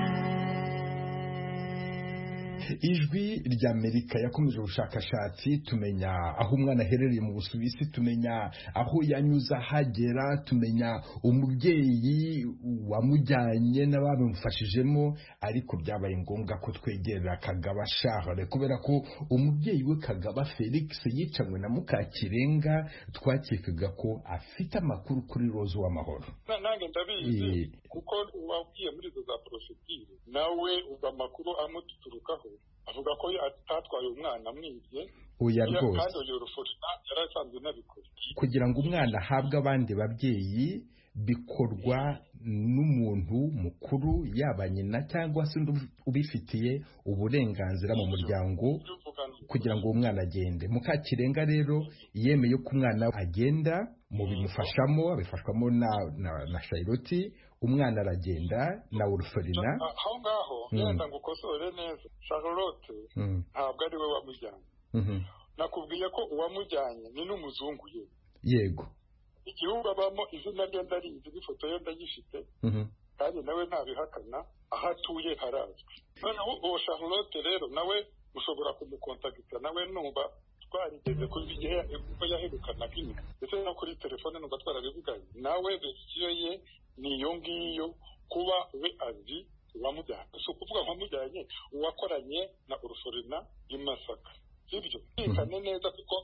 Ijwi ry'Amerika yakomeje ubushakashatsi tumenya aho umwana aherereye mu Busuwisi, tumenya aho yanyuze ahagera, tumenya umubyeyi wamujyanye n'abamufashijemo, ariko byabaye ngombwa ko twegera Kagaba Charles kubera ko umubyeyi we Kagaba Felix yicanywe na Mukakirenga, twakekaga ko afite amakuru kuri Rose w'amahoro. Nange ndabizi kuko wabwiye muri izo za procedure nawe uba amakuru amututurukaho avuga ko atatwaye umwana mwibye. Oya rwose kandi uyu rufoto yarasanzwe nabikora kugira ngo umwana ahabwe abandi babyeyi bikorwa n'umuntu mukuru, yaba nyina cyangwa se ubifitiye uburenganzira mu muryango kugira ngo umwana agende. Mukakirenga rero yemeye ko umwana agenda, mu bimufashamo abifashwamo na na, na Charlotte, umwana aragenda na Urfolina. Aho ngaho yenda ngo ukosore neza, Charlotte ntabwo ari we wamujyanye. Nakubwiye ko uwamujyanye ni n'umuzungu ye. Yego. Igihugu abamo izina rye ndarizi, ifoto ye ndayifite, kandi nawe ntabihakana, aho atuye harazwi. Noneho uwo Charlotte rero nawe ushobora kumukontakita, nawe numva twarigeze kuri igihe uko yaherukanaga inyuma, ndetse no kuri telefone numva twarabivuganye nawe. Verisiyo ye ni iyo ngiyo, kuba we azi uwamujyanye, si ukuvuga nkamujyanye uwakoranye na Urfolina i Masaka, sibyo bikane neza, kuko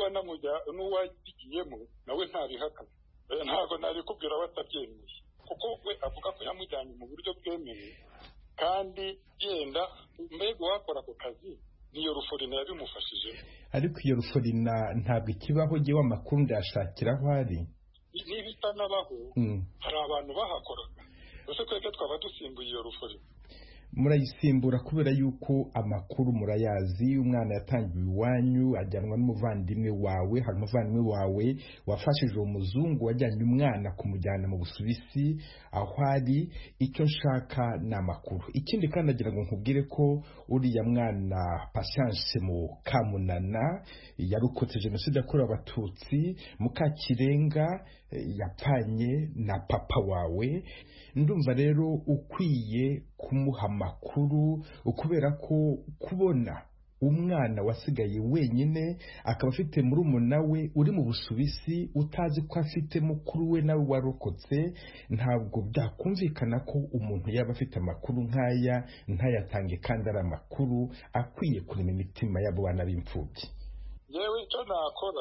n'uwagiyemo nawe ntabihakana. Ntabwo nari kubwira batabyemeye, kuko we avuga ko yamujyanye mu buryo bwemewe, kandi yenda mbega uwakora ako kazi niyo Urfolina yabimufashije. Ariko iyo Urfolina ntabwo ikibaho gihe amakuru ndashakira aho ari. Niba itanabaho hari abantu bahakoraga, ese twebwe twaba dusimbuye iyo Urfolina? Murayisimbura kubera yuko amakuru murayazi. Umwana yatangiwe iwanyu, ajyanwa n'umuvandimwe wawe. Hari umuvandimwe wawe wafashije uwo muzungu wajyanye umwana kumujyana mu Busuwisi aho ari. Icyo nshaka ni amakuru. Ikindi kandi agira ngo nkubwire ko uriya mwana Patience mu Kamunana yarokotse jenoside yakorewe Abatutsi. Mukakirenga yapfanye na papa wawe. Ndumva rero ukwiye kumuha amakuru, kubera ko kubona umwana wasigaye wenyine akaba afite murumuna we uri mu Busuwisi utazi ko afite mukuru we nawe warokotse, ntabwo byakumvikana ko umuntu yaba afite amakuru nk'aya ntayatange, kandi ari amakuru akwiye kurema imitima y'abo bana b'imfubyi. Yewe icyo nakora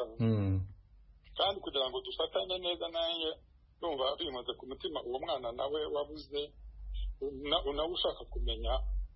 kandi kugira ngo dufatanye neza naye, numva bimaze ku mutima uwo mwana nawe wabuze, nawe ushaka kumenya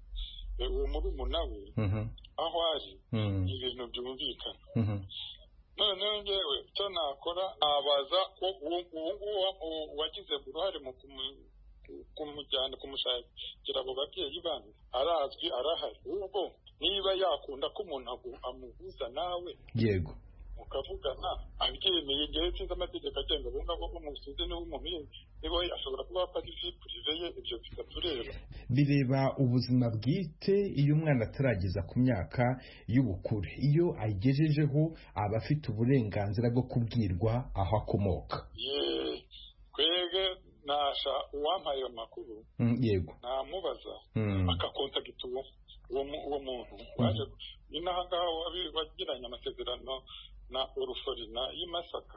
uwo murumuna we aho ari, ibintu byumvikana. Noneho ngewe icyo nakora abaza ko uwo nguwo wagize uruhare mu kumujyana kumushakira abo babyeyi bandi arazwi, arahari. Ubwo niba yakunda ko umuntu amuhuza nawe, yego, mukavugana abyemeye, igihe sinzi amategeko agenga abo ngabo umusuzi n'umuntu niba ashobora kuba afata ivipurive ye, ibyo bikatureba. Bireba ubuzima bwite. Iyo umwana atarageza ku myaka y'ubukure, iyo ayigejejeho aba afite uburenganzira bwo kubwirwa aho akomoka. Ye twege nasha uwampaye amakuru, yego, namubaza akakontagita uwo uwo muntu waje ni naho ngaho wagiranye amasezerano na Urfolina y'i Masaka,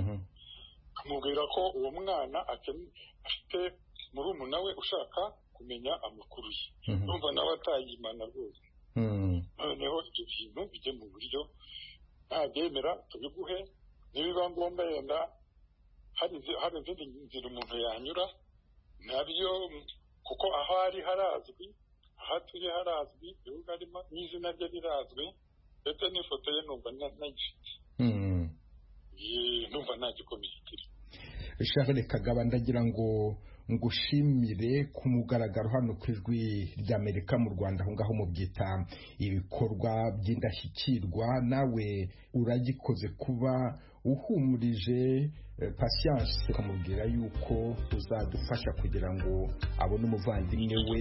amubwira ko uwo mwana afite murumuna we ushaka kumenya amakuru ye. Numva nawe atayimana rwose. Noneho ibyo bintu bijye mu buryo, ntabyemera tubiguhe, nibiba ngombwa yenda hari izindi nzira umuntu yanyura nabyo, kuko aho ari harazwi, aho atuye harazwi, igihugu arimo n'izina rye rirazwi, ndetse n'ifoto ye numva nagifite. Numva nta gikomeye kiri. Charles Kagaba, ndagira ngo ngushimire ku mugaragaro hano ku Ijwi ry'Amerika mu Rwanda, aho ngaho mu byita ibikorwa by'indashyikirwa. Nawe uragikoze kuba uhumurije Patience, ukamubwira yuko uzadufasha kugira ngo abone umuvandimwe we.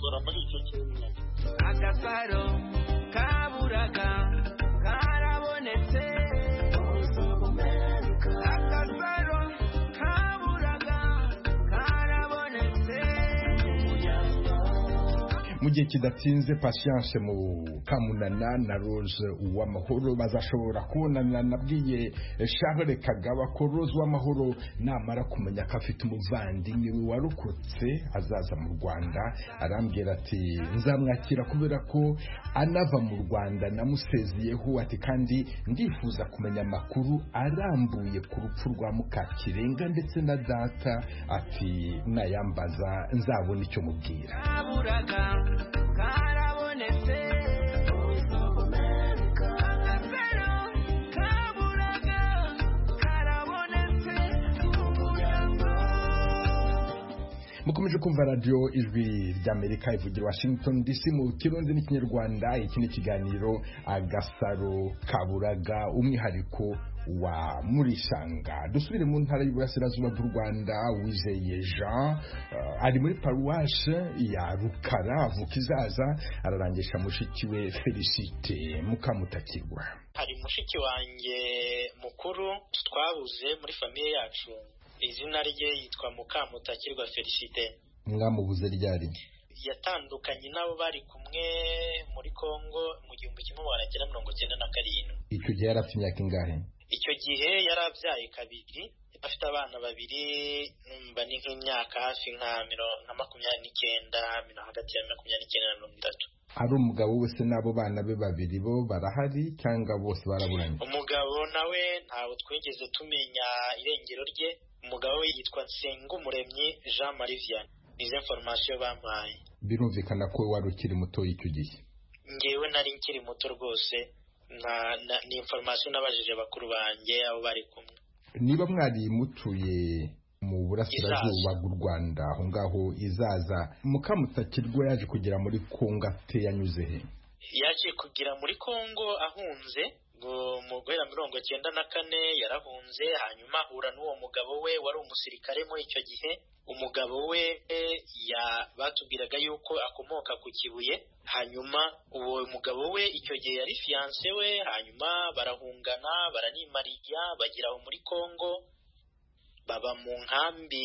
Agasaro kaburaga karabonetse, agasaro kaburaga mu gihe kidatinze Patience mu Kamunana na Rose Uwamahoro bazashobora kubonana. Nabwiye Charles Kagaba ko Rose Uwamahoro namara kumenya ko afite umuvandimwe we warokotse azaza mu Rwanda, arambwira ati nzamwakira kubera ko anava mu Rwanda namuseziyeho, ati kandi ndifuza kumenya amakuru arambuye ku rupfu rwa Mukakirenga ndetse na data, ati nayambaza nzabona icyo mubwira. Mukomeje kumva radio Ijwi ry'Amerika ivugira Washington D C mu Kirundi n'Ikinyarwanda. Iki ni ikiganiro Agasaro Kaburaga, umwihariko wa Murishanga. Dusubire mu ntara y'Iburasirazuba bw'u Rwanda. Wizeye Jean uh, ari muri paruwashe ya Rukara avuka Izaza, ararangisha mushiki we Felicite Mukamutakirwa. Hari mushiki wanjye mukuru twabuze muri famiye yacu, izina rye yitwa Mukamutakirwa Felicite. Mwamubuze ryari? Yatandukanye nabo bari kumwe muri Kongo mu gihumbi kimwe magana cyenda mirongo cyenda na karindwi. Icyo gihe yari afite imyaka ingahe? Icyo gihe yari abyaye kabiri, afite abana babiri, numva ni nk'imyaka hafi nka nka makumyabiri n'icyenda, hagati ya makumyabiri n'icyenda na mirongo itatu. Ari umugabo wese n'abo bana be babiri bo barahari cyangwa bose baraburanye? Umugabo nawe ntawe twigeze tumenya irengero rye. Umugabo we yitwa Nsengumuremyi Jean Marie Vianney. Izo information bampaye. Birumvikana ko wari ukiri muto icyo gihe. Ngewe nari nkiri muto rwose, na, na ni information nabajije bakuru banjye abo bari kumwe. Niba mwari mutuye mu burasirazuba bw'u Rwanda aho ngaho Izaza, Mukamutakirwa yaje kugera muri Kongo ate, yanyuze he? Yaje kugira muri Kongo ahunze ngo mu guhera mirongo cyenda na kane yarahunze, hanyuma ahura n'uwo mugabo we wari umusirikare muri icyo gihe. Umugabo we ya batubwiraga yuko akomoka ku Kibuye, hanyuma uwo mugabo we icyo gihe yari fiancé we, hanyuma barahungana baranimariya bagira aho muri Kongo, baba mu nkambi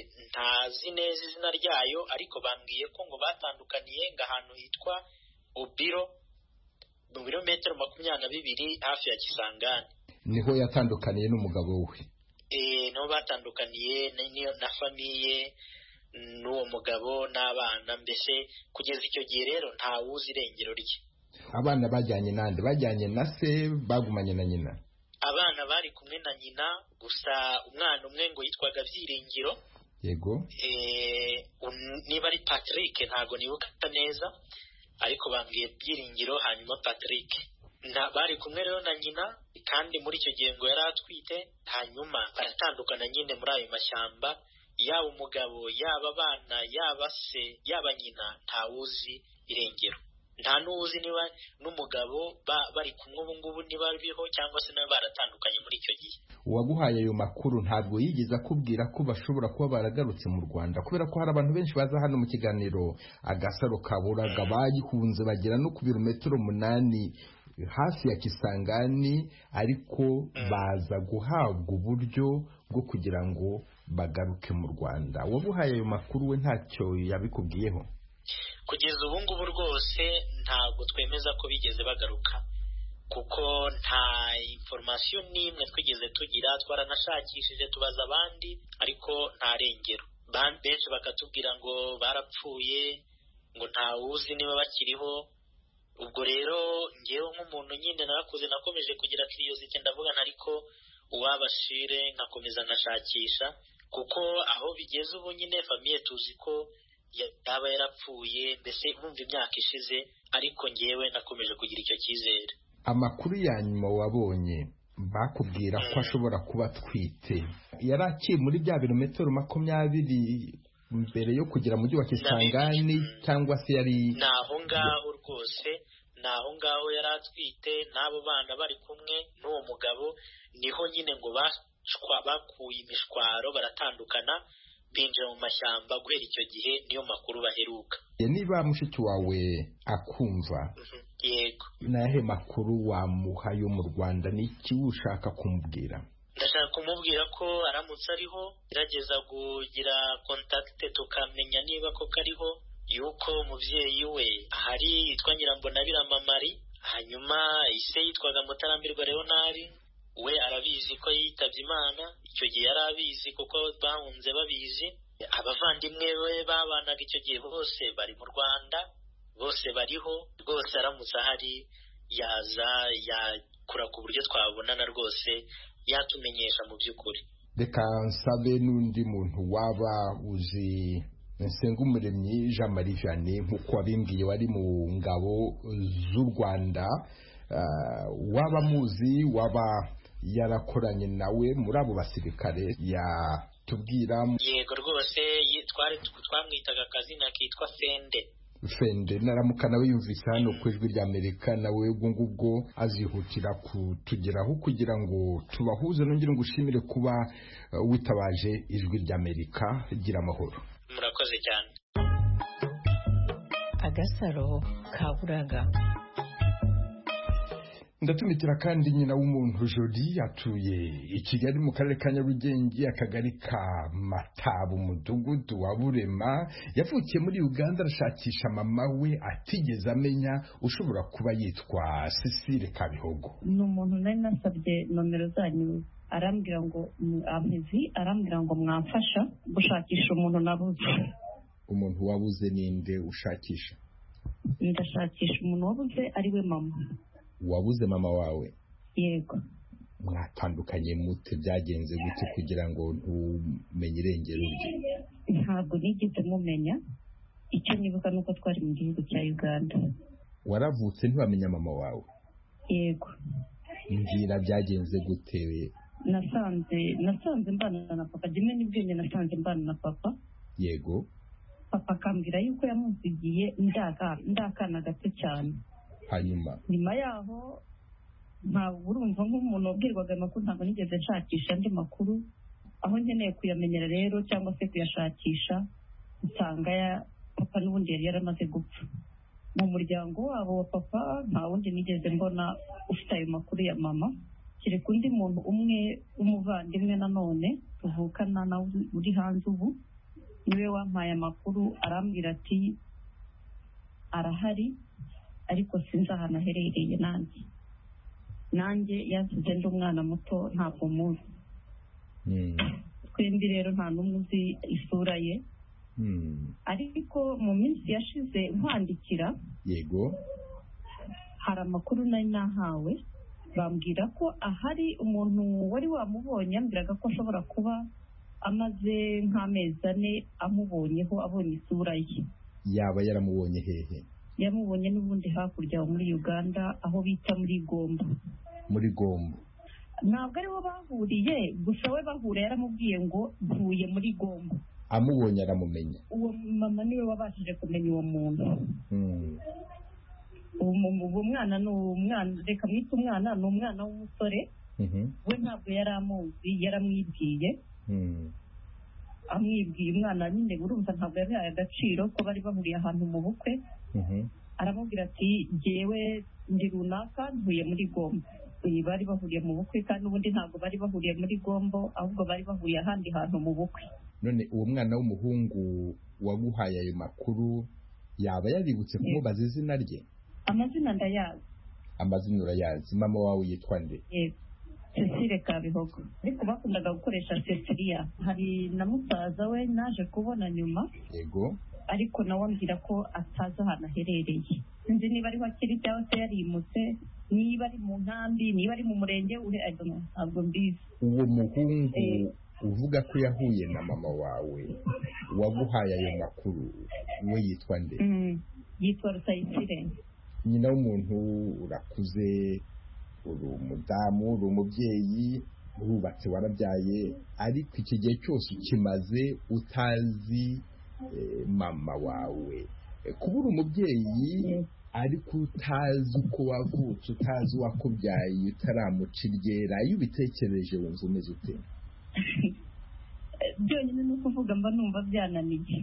ntazi neza izina ryayo, ariko bambwiye ko ngo batandukaniye ngahantu hitwa Obiro mu birometero makumyabiri na bibiri hafi ya Kisangani. Niho yatandukaniye n'umugabo we? Eh, no batandukaniye na famiye n'uwo mugabo n'abana, mbese kugeza icyo gihe rero nta wuzi irengero rye. Abana bajyanye nande? Bajyanye na se, bagumanye na nyina? Abana bari kumwe na nyina, gusa umwana umwe ngo yitwaga Byiringiro. Yego. Eh, niba ari Patrick ntago nibuka neza, ariko bambwiye Byiringiro hanyuma Patrick. Nta bari kumwe rero na nyina, kandi muri icyo gihe ngo yari atwite, hanyuma baratandukana nyine muri ayo mashyamba. Yaba umugabo, yaba abana, yaba se, yaba nyina, nta wuzi irengero. Nta n'uzi niba n'umugabo ba, bari kumwe ubu ngubu niba biho cyangwa se nawe baratandukanye muri icyo gihe. Uwaguhaye ayo makuru ntabwo yigeze akubwira ko bashobora kuba baragarutse mu Rwanda? Kubera ko hari abantu benshi baza hano mu kiganiro Agasaro Kaburaga bayihunze bagera no ku birometero umunani hafi ya Kisangani, ariko baza guhabwa uburyo bwo kugira ngo bagaruke mu Rwanda. Wabuhaye ayo makuru we ntacyo yabikubwiyeho? Kugeza ubu ngubu rwose ntabwo twemeza ko bigeze bagaruka, kuko nta information n'imwe twigeze tugira. Twaranashakishije tubaza abandi, ariko nta rengero. Benshi bakatubwira ngo barapfuye, ngo nta wuzi niba bakiriho. Ubwo rero ngewe nk'umuntu nyine narakuze nakomeje kugira curiosity, ndavuga ntariko uwabashire nkakomeza nashakisha, kuko aho bigeze ubu nyine famiye tuzi ko yaba yarapfuye, mbese bumva imyaka ishize, ariko ngewe nakomeje kugira icyo cyizere. Amakuru ya nyuma wabonye bakubwira ko ashobora kuba atwite, yari akiri muri bya birometero makumyabiri mbere yo kugera mu mujyi wa Kisangani, cyangwa se yari naho ngaho rwose? Naho ngaho yari atwite, n'abo bana bari kumwe n'uwo mugabo, niho nyine ngo bashwa bakuye imishwaro baratandukana, binjira mu mashyamba. Guhera icyo gihe niyo makuru baheruka. Niba mushiki wawe akumva, yego, nahe makuru wamuha yo mu Rwanda? Niki ushaka kumubwira? Ndashaka kumubwira ko aramutse ariho gerageza kugira contact tukamenya niba ko kariho, yuko umubyeyi we ahari yitwa Nyirambonabira Mamari, hanyuma ise yitwaga Mutarambirwa Leonari, we arabizi ko yitabye Imana. Icyo gihe yari abizi kuko bahunze babizi. Abavandimwe we babanaga icyo gihe bose bari mu Rwanda, bose bariho rwose. Aramutse ahari yaza yakura ku buryo twabonana rwose, yatumenyesha mu by'ukuri. Reka nsabe n'undi muntu waba uzi Nsengumuremyi Jean Marie Vianney, nk'uko wabimbwiye wari mu ngabo z'u Rwanda, uh, waba muzi, waba yarakoranye nawe muri abo basirikare, yatubwira. Yego rwose, twari twamwitaga akazina kitwa Fende. Fende naramuka nawe yumvise hano ku ijwi rya Amerika, nawe ubwo ngubwo azihutira kutugeraho kugira ngo tubahuze. Nongere ngushimire kuba uh, witabaje ijwi rya Amerika. Gira amahoro. Murakoze cyane. Agasaro kaburaga. Ndatumikira kandi nyina w'umuntu Jody atuye i Kigali mu karere ka Nyarugenge, akagari ka Mataba, umudugudu wa Burema. Yavukiye muri Uganda, arashakisha mama we atigeze amenya, ushobora kuba yitwa Cecile Kabihogo. Ni umuntu nari nasabye nomero zanyu, arambwira ngo amezi, arambwira ngo mwamfasha gushakisha umuntu nabuze. Umuntu wabuze ninde ushakisha? Ndashakisha umuntu wabuze ari we mama. Wabuze mama wawe? Yego. Mwatandukanye mute? Byagenze gute kugira ngo ntumenye irengero rye? Ntabwo nigeze mumenya. Icyo nibuka nuko twari mu gihugu cya Uganda. Waravutse ntiwamenya mama wawe? Yego. Mbwira byagenze gute? Nasanze nasanze mbana na papa, dimwe nibwenge nasanze mbana na papa. Yego. Papa akambwira yuko yamuzigiye ndaka ndakana gato cyane. Hanyuma nyuma yaho nta urumva nk'umuntu wabwirwaga amakuru, ntabwo nigeze nshakisha andi makuru. Aho nkeneye kuyamenyera rero cyangwa se kuyashakisha, usanga ya papa n'ubundi yari yaramaze gupfa. Mu muryango wabo wa papa nta wundi nigeze mbona ufite ayo makuru ya mama, kereka undi muntu umwe w'umuvandimwe nanone tuvukana na uri hanze ubu, niwe wampaye amakuru. Arambwira ati arahari ariko sinzi ahantu aherereye. nanjye nanjye yazize ndi umwana muto, ntabwo muzi. Twembi rero nta n'umwe uzi isura ye. Ariko mu minsi yashize nkwandikira, yego, hari amakuru nari nahawe, bambwira ko ahari umuntu wari wamubonye, ambwiraga ko ashobora kuba amaze nk'amezi ane amubonyeho, abonye isura ye. Yaba yaramubonye hehe? Yamubonye n'ubundi hakurya muri Uganda, aho bita muri Gombo. Muri Gombo? Ntabwo ariho bahuriye, gusa we bahura yaramubwiye ngo mvuye muri Gombo. Amubonye aramumenya? Uwo mama niwe wabashije kumenya uwo muntu. Uwo mwana ni umwana, reka mwite umwana, ni umwana w'umusore. We ntabwo yari amuzi, yaramwibwiye. Amwibwiye umwana nyine, urumva ntabwo yabihaye agaciro ko bari bahuriye ahantu mu bukwe. Aramubwira ati jyewe ndi runaka, ntuye muri Gombo. Bari bahuriye mu bukwe, kandi ubundi ntabwo bari bahuriye muri Gombo, ahubwo bari bahuriye ahandi hantu mu bukwe. None uwo mwana w'umuhungu waguhaye ayo makuru yaba yaributse kumubaza izina rye? Amazina ndayazi. Amazina urayazi? Mama wawe yitwa nde? Yego, Cecile Kabihogo. Ariko bakundaga gukoresha Cecilia. Hari na musaza we naje kubona nyuma. Yego. Ariko nawe ambwira ko atazi ahantu aherereye. Sinzi niba ariho akiri cyangwa se yarimutse, niba ari mu nkambi, niba ari mu murenge ure, I don't know, ntabwo mbizi. Uwo muhungu uvuga ko yahuye na mama wawe waguhaye ayo makuru, we yitwa nde? Mm, yitwa Rusayisire. Nyina w'umuntu, urakuze, uri umudamu, uri umubyeyi, urubatse, warabyaye, ariko iki gihe cyose ukimaze utazi eh, mama wawe. Kuba uri umubyeyi ariko utazi uko wavutse, utazi wakubyaye, utaramuca iryera, iyo ubitekereje wumva umeze ute? Byonyine no kuvuga mba numva byananiye.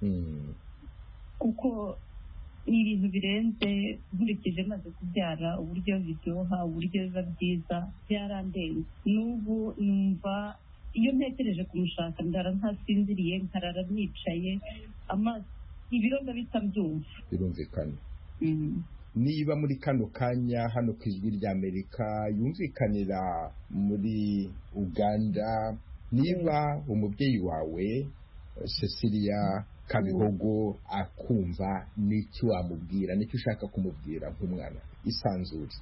Kuko ni ibintu birenze, nkurikije maze kubyara, uburyo biryoha, uburyo biba byiza, byarandenze. N'ubu numva iyo ntekereje kumushaka ndara ntasinziriye, nkarara nicaye, amaso ibiro ndabita byumva birumvikana. Niba muri kano kanya hano ku ijwi ry'Amerika yumvikanira muri Uganda, niba umubyeyi wawe Cecilia Kabihogo akumva, n'iki wamubwira, n'icyo ushaka kumubwira nk'umwana isanzure?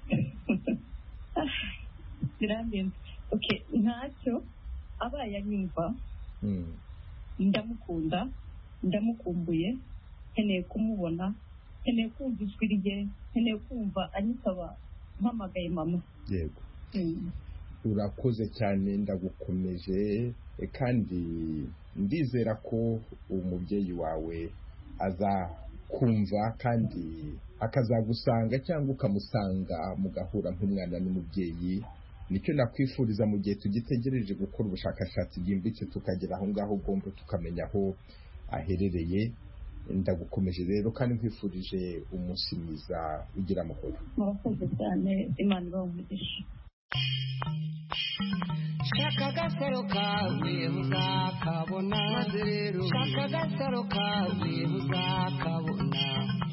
Birandenze. Okay, ntacyo abaye anyumva, ndamukunda, ndamukumbuye, nkeneye kumubona, nkeneye kumva ijwi rye, nkeneye kumva anyitaba mpamagaye mama. Yego. Urakoze cyane, ndagukomeje, kandi ndizera ko umubyeyi wawe azakumva kandi akazagusanga cyangwa ukamusanga mugahura nk'umwana n'umubyeyi. Nicyo nakwifuriza mu gihe tugitegereje gukora ubushakashatsi bwimbitse tukagera aho ngaho ugomba tukamenya aho aherereye. Ndagukomeje rero kandi nkwifurije umunsi mwiza ugira amahoro. Murakoze cyane, Imana ibahe umugisha. Shaka agasaro kawe uzakabona, maze rero shaka agasaro kawe uzakabona,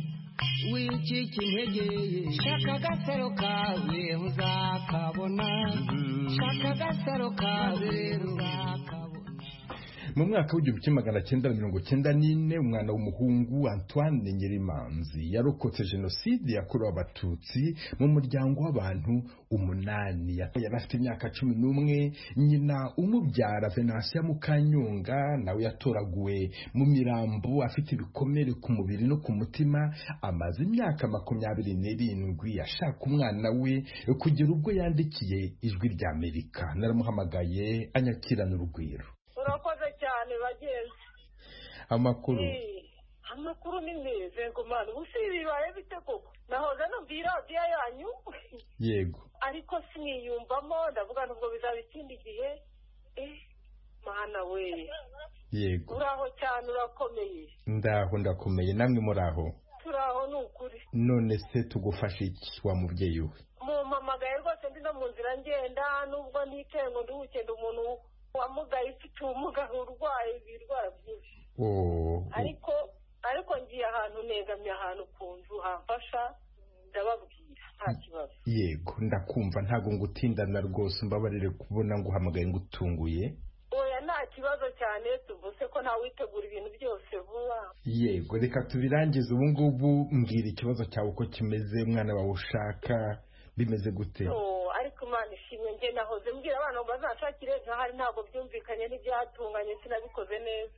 wicika intege. Shaka agasaro kawe uzakabona, shaka agasaro kawe rero uzakabona. Mu mwaka w'igihumbi kimwe magana cyenda mirongo cyenda n'ine umwana w'umuhungu Antoine Nyirimanzi yarokotse jenoside yakorewe abatutsi mu muryango w'abantu umunani. Yari afite imyaka cumi n'umwe. Nyina umubyara Venantia Mukanyonga nawe yatoraguwe mu mirambo afite ibikomere ku mubiri no ku mutima. Amaze imyaka makumyabiri n'irindwi ashaka umwana we kugera ubwo yandikiye ijwi ry'Amerika. Naramuhamagaye anyakirana urugwiro. Urakoze cyane bagenzi. Amakuru amakuru ni meze ngo mana ubusi bibaye bite koko? Nahoze nubwira radiyo yanyu. Yego. Ariko siniyumvamo, ndavuga nubwo bizaba ikindi gihe. Eh mana we. Yego. Uraho cyane, urakomeye. Ndaho ndakomeye, namwe muraho? Turaho nukuri. None se tugufasha iki wa mubyeyi we? Mu mpamagaye rwose ndi no mu nzira ngenda, nubwo niteye ngo nduhukende umuntu wamugaye ufite ubumuga urwaye ibirwara byinshi. Ariko ariko ngiye ahantu negamye ahantu ku nzu hamfasha, ndababwira nta kibazo. Yego, ndakumva, ntago ngutindana rwose, mbabarire kubona ngo uhamagaye ngutunguye. Oya, nta kibazo cyane, tuvuze ko nta witegura ibintu byose vuba. Yego, reka tubirangize ubu ngubu. Mbwira ikibazo cyawe uko kimeze, umwana wawe ushaka bimeze gute? Ariko Imana ishimwe, nge nahoze mbwira abana ngo bazanshakire, ntahari ntabwo byumvikanye n'ibyatunganye, sinabikoze neza.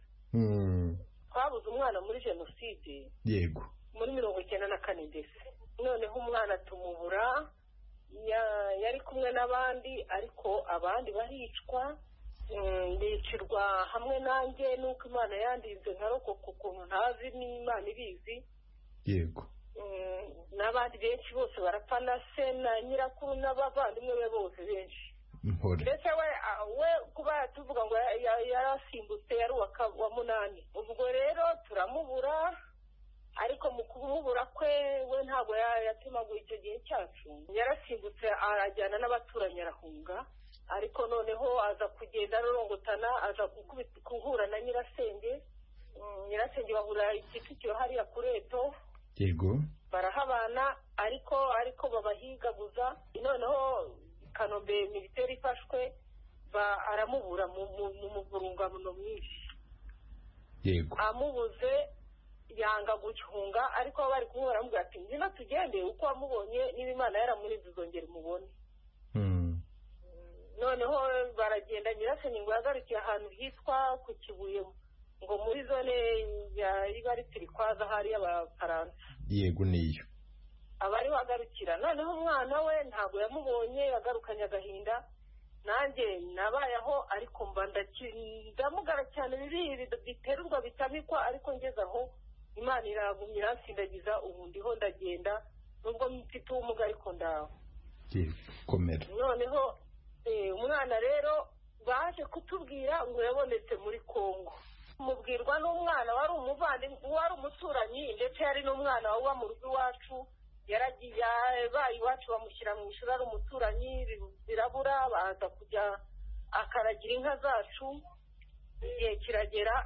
Twabuze umwana muri jenoside. Yego. Muri mirongo icyenda na kane ndetse. Noneho umwana tumubura, yari kumwe n'abandi, ariko abandi baricwa. Ndicirwa hamwe nanjye, nuko Imana yandinze nkarokoka ukuntu ntazi n'Imana ibizi. Yego. N'abandi benshi bose barapfa, na se na nyirakuru n'abavandimwe be bose benshi. Ndetse we we kuba tuvuga ngo yarasimbutse yari uwa munani. Ubwo rero turamubura, ariko mu kumubura kwe we ntabwo yatimaguye icyo gihe cyacu. Yarasimbutse arajyana n'abaturanyi arahunga, ariko noneho aza kugenda arorongotana, aza guhura na nyirasenge. Nyirasenge bahura Kicukiro hariya kuri Eto. Yego. Barahabana, ariko ariko babahigaguza. Noneho Kanombe militeri ifashwe, aramubura mu muvurungano mwinshi. Yego. Amubuze yanga gucunga, ariko bari kumwe baramubwira ati ngina tugende, uko wamubonye niba Imana yaramurinze uzongera umubone. Noneho baragenda, nyirasenge ngo yagarukiye ahantu hitwa ku Kibuye, ngo muri zone ya Ibaritiri kwaza hari y'Abafaransa. Yego, niyo abari wagarukira. Noneho umwana we ntabwo yamubonye, yagarukanye agahinda. Nanjye nabayeho, ariko mba ndamugara cyane, bibiri biterurwa bitamikwa, ariko ngeze aho Imana iragumya iransindagiza, ubu ndiho ndagenda, nubwo mfite ubumuga ariko ndaho. Komera. Noneho umwana rero baje kutubwira ngo yabonetse muri Kongo. Mubwirwa n'umwana wari umuvandimwe, wari umuturanyi, ndetse yari n'umwana uba mu rugo iwacu. Yaragiye bayi iwacu bamushyira mu ishuri, ari umuturanyi, birabura, baza kujya akaragira inka zacu. Igihe kiragera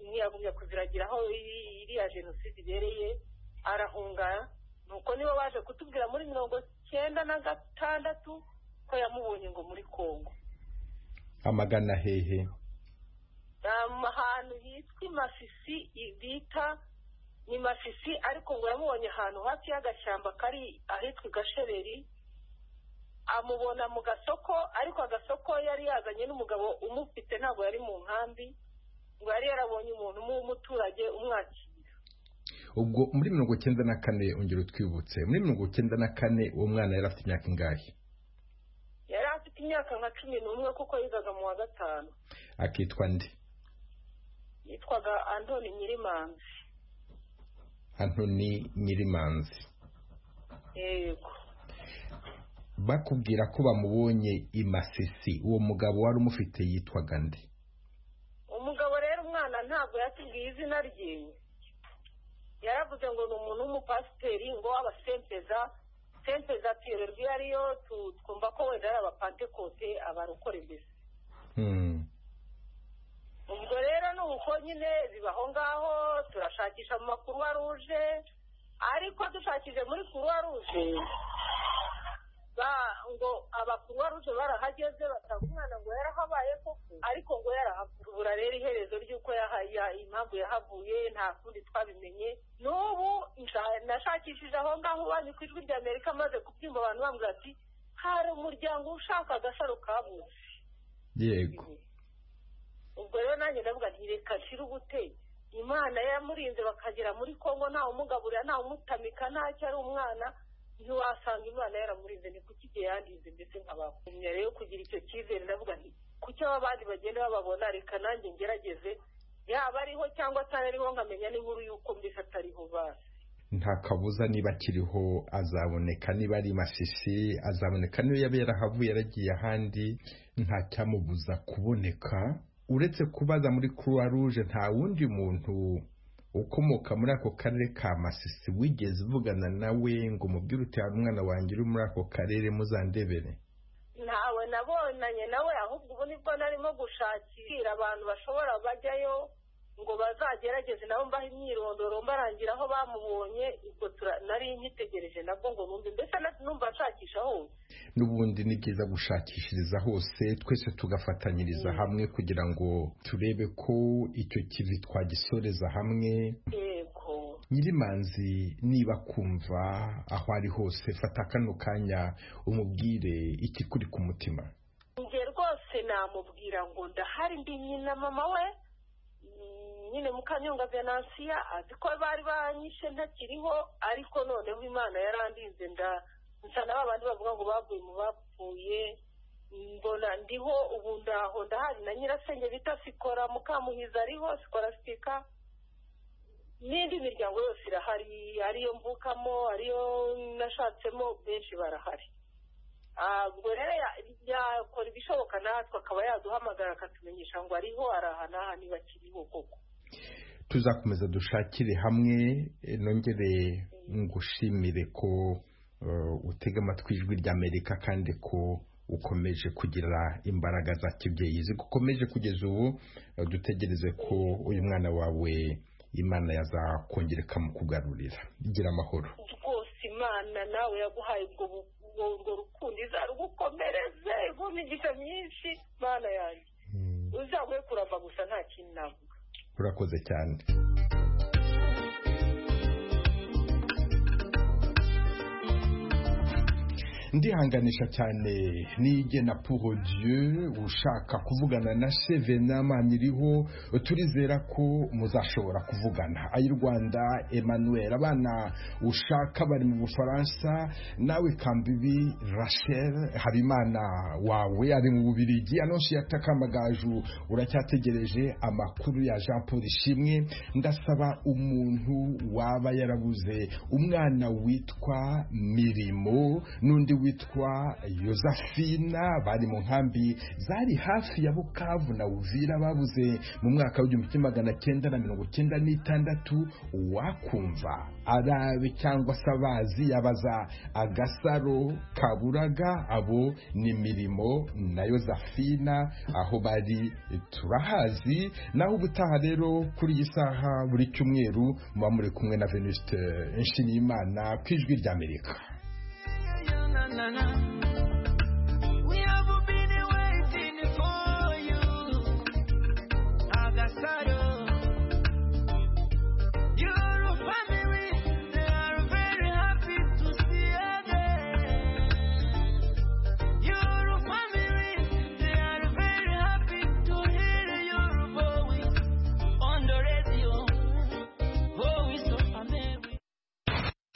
ntiyagumya kuziragira aho iriya jenoside ibereye arahunga. nuko nibo baje kutubwira muri mirongo cyenda na gatandatu ko yamubonye ngo muri Kongo. Amagana hehe? ahantu hitwa Masisi bita ni Masisi, ariko ngo yamubonye ahantu hafi y'agashyamba kari ahitwa Gasheberi. Amubona mu gasoko, ariko agasoko yari yazanye n'umugabo umufite, ntabwo yari mu nkambi, ngo yari yarabonye umuntu w'umuturage umwakira. Ubwo muri mirongo cyenda na kane ongera utwibutse, muri mirongo cyenda na kane uwo mwana yari afite imyaka ingahe? Yari afite imyaka nka cumi n'umwe kuko yigaga mu wa gatanu. Akitwa nde? Yitwaga Antoni Nyirimanzi. Antoni Nyirimanzi. Yego. Bakubwira ko bamubonye i Masisi, uwo mugabo wari umufite yitwaga nde? Umugabo rero umwana ntabwo yatubwiye izina rye, yaravuze ngo ni umuntu w'umupasiteri ngo abasempeza sempeza tuyererwa ariyo twumva ko wenda ari abapantekote abarokore mbese. ubwo rero ni uko nyine bibaho ngaho, turashakisha mu makuruwa ruje, ariko dushakije muri kuruwa ruje ngo abakuruwa ruje barahageze batanga umwana ngo yarahabaye koko, ariko ngo yarahabura. Rero iherezo ry'uko impamvu yahavuye nta kundi twabimenye. N'ubu nashakishije aho ngaho banyu ku ijwi rya Amerika, maze kubyumva abantu bambwira ati hari umuryango ushaka agasaro kabuze. Yego. ubwo rero nanjye ndavuga nti reka nshire ubute, Imana yamurinze bakagera muri Kongo ntawe umugaburira ntawe umutamika ntacyo ari umwana, ntiwasanga Imana yaramurinze ni kuki igihe yandize mbese nkabakumya. rero kugira icyo cyizere ndavuga nti kuki abandi bagenda bababona, reka nanjye ngerageze yaba ariho cyangwa atari ariho nkamenya n'inkuru y'uko mbese atariho basi. Nta kabuza niba akiriho azaboneka, niba ari Masisi azaboneka, niyo yaba yarahavuye yaragiye ahandi nta cyamubuza kuboneka. Uretse kubaza muri Croix Rouge nta wundi muntu ukomoka muri ako karere ka Masisi wigeze uvugana nawe ngo mubwire uti hari umwana wanjye uri muri ako karere muzandebere? Ntawe nabonanye nawe, ahubwo ubu nibwo narimo gushakira abantu bashobora bajyayo ngo bazagerageze nabo mbaho imyirondoro mbarangira aho bamubonye. ubwo nari nkitegereje nabwo ngo numve mbese numva nshakisha hose. N'ubundi ni byiza gushakishiriza hose, twese tugafatanyiriza mm. hamwe kugira ngo turebe ko icyo kivi twagisoreza hamwe. Yego. Nyirimanzi niba kumva aho ari hose, fata kano kanya umubwire iki kuri ku mutima. Nge rwose namubwira ngo ndahari ndi nyina mama we nyine Mukanyonga Venansia, azi ko bari banyishe ntakiriho, ariko noneho Imana yarandinze nda nsa na babandi bavuga ngo bavuye mu bapfuye, mbona ndiho ubu ndaho ndahari na nyirasenge bita Sikora Mukamuhiza ariho, Sikora Stika, n'indi miryango yose irahari, ariyo mvukamo ariyo nashatsemo benshi barahari. ubwo rero yakora ibishoboka natwe akaba yaduhamagara akatumenyesha ngo ariho araha n'aha niba kiriho koko. Tuzakomeza dushakire hamwe. Nongere ngushimire ko utega amatwi ijwi rya Amerika kandi ko ukomeje kugira imbaraga za kibyeyi zigukomeje kugeza ubu. Dutegereze ko uyu mwana wawe Imana yazakongera ikamukugarurira. Gira amahoro. Rwose Imana nawe yaguhaye ubwo urwo rukundo izarugukomereze igumigisha myinshi Mana yanjye. Uzaguhe kurava gusa nta kintu navuga. Urakoze cyane. Ndihanganisha cyane nigena pour Dieu ushaka kuvugana na Sevena Maniriho, turizera ko muzashobora kuvugana. Ayi Rwanda Emmanuel, abana ushaka bari mu Bufaransa, nawe Kambibi Rachel Habimana wawe ari mu Bubirigi, Anonshi yatakamagaju uracyategereje amakuru ya Jean Paul Ishimwe. Ndasaba umuntu waba yarabuze umwana witwa Mirimo n'undi witwa Yosafina bari mu nkambi zari hafi ya Bukavu na Uvira babuze mu mwaka w'igihumbi kimwe magana cyenda na mirongo cyenda n'itandatu. Wakumva arabe cyangwa se abazi yabaza Agasaro Kaburaga. Abo ni Mirimo na Yosafina, aho bari turahazi. Naho ubutaha rero kuri iyi saha buri cyumweru muba muri kumwe na Venuste Nshimiyimana ku Ijwi ry'Amerika.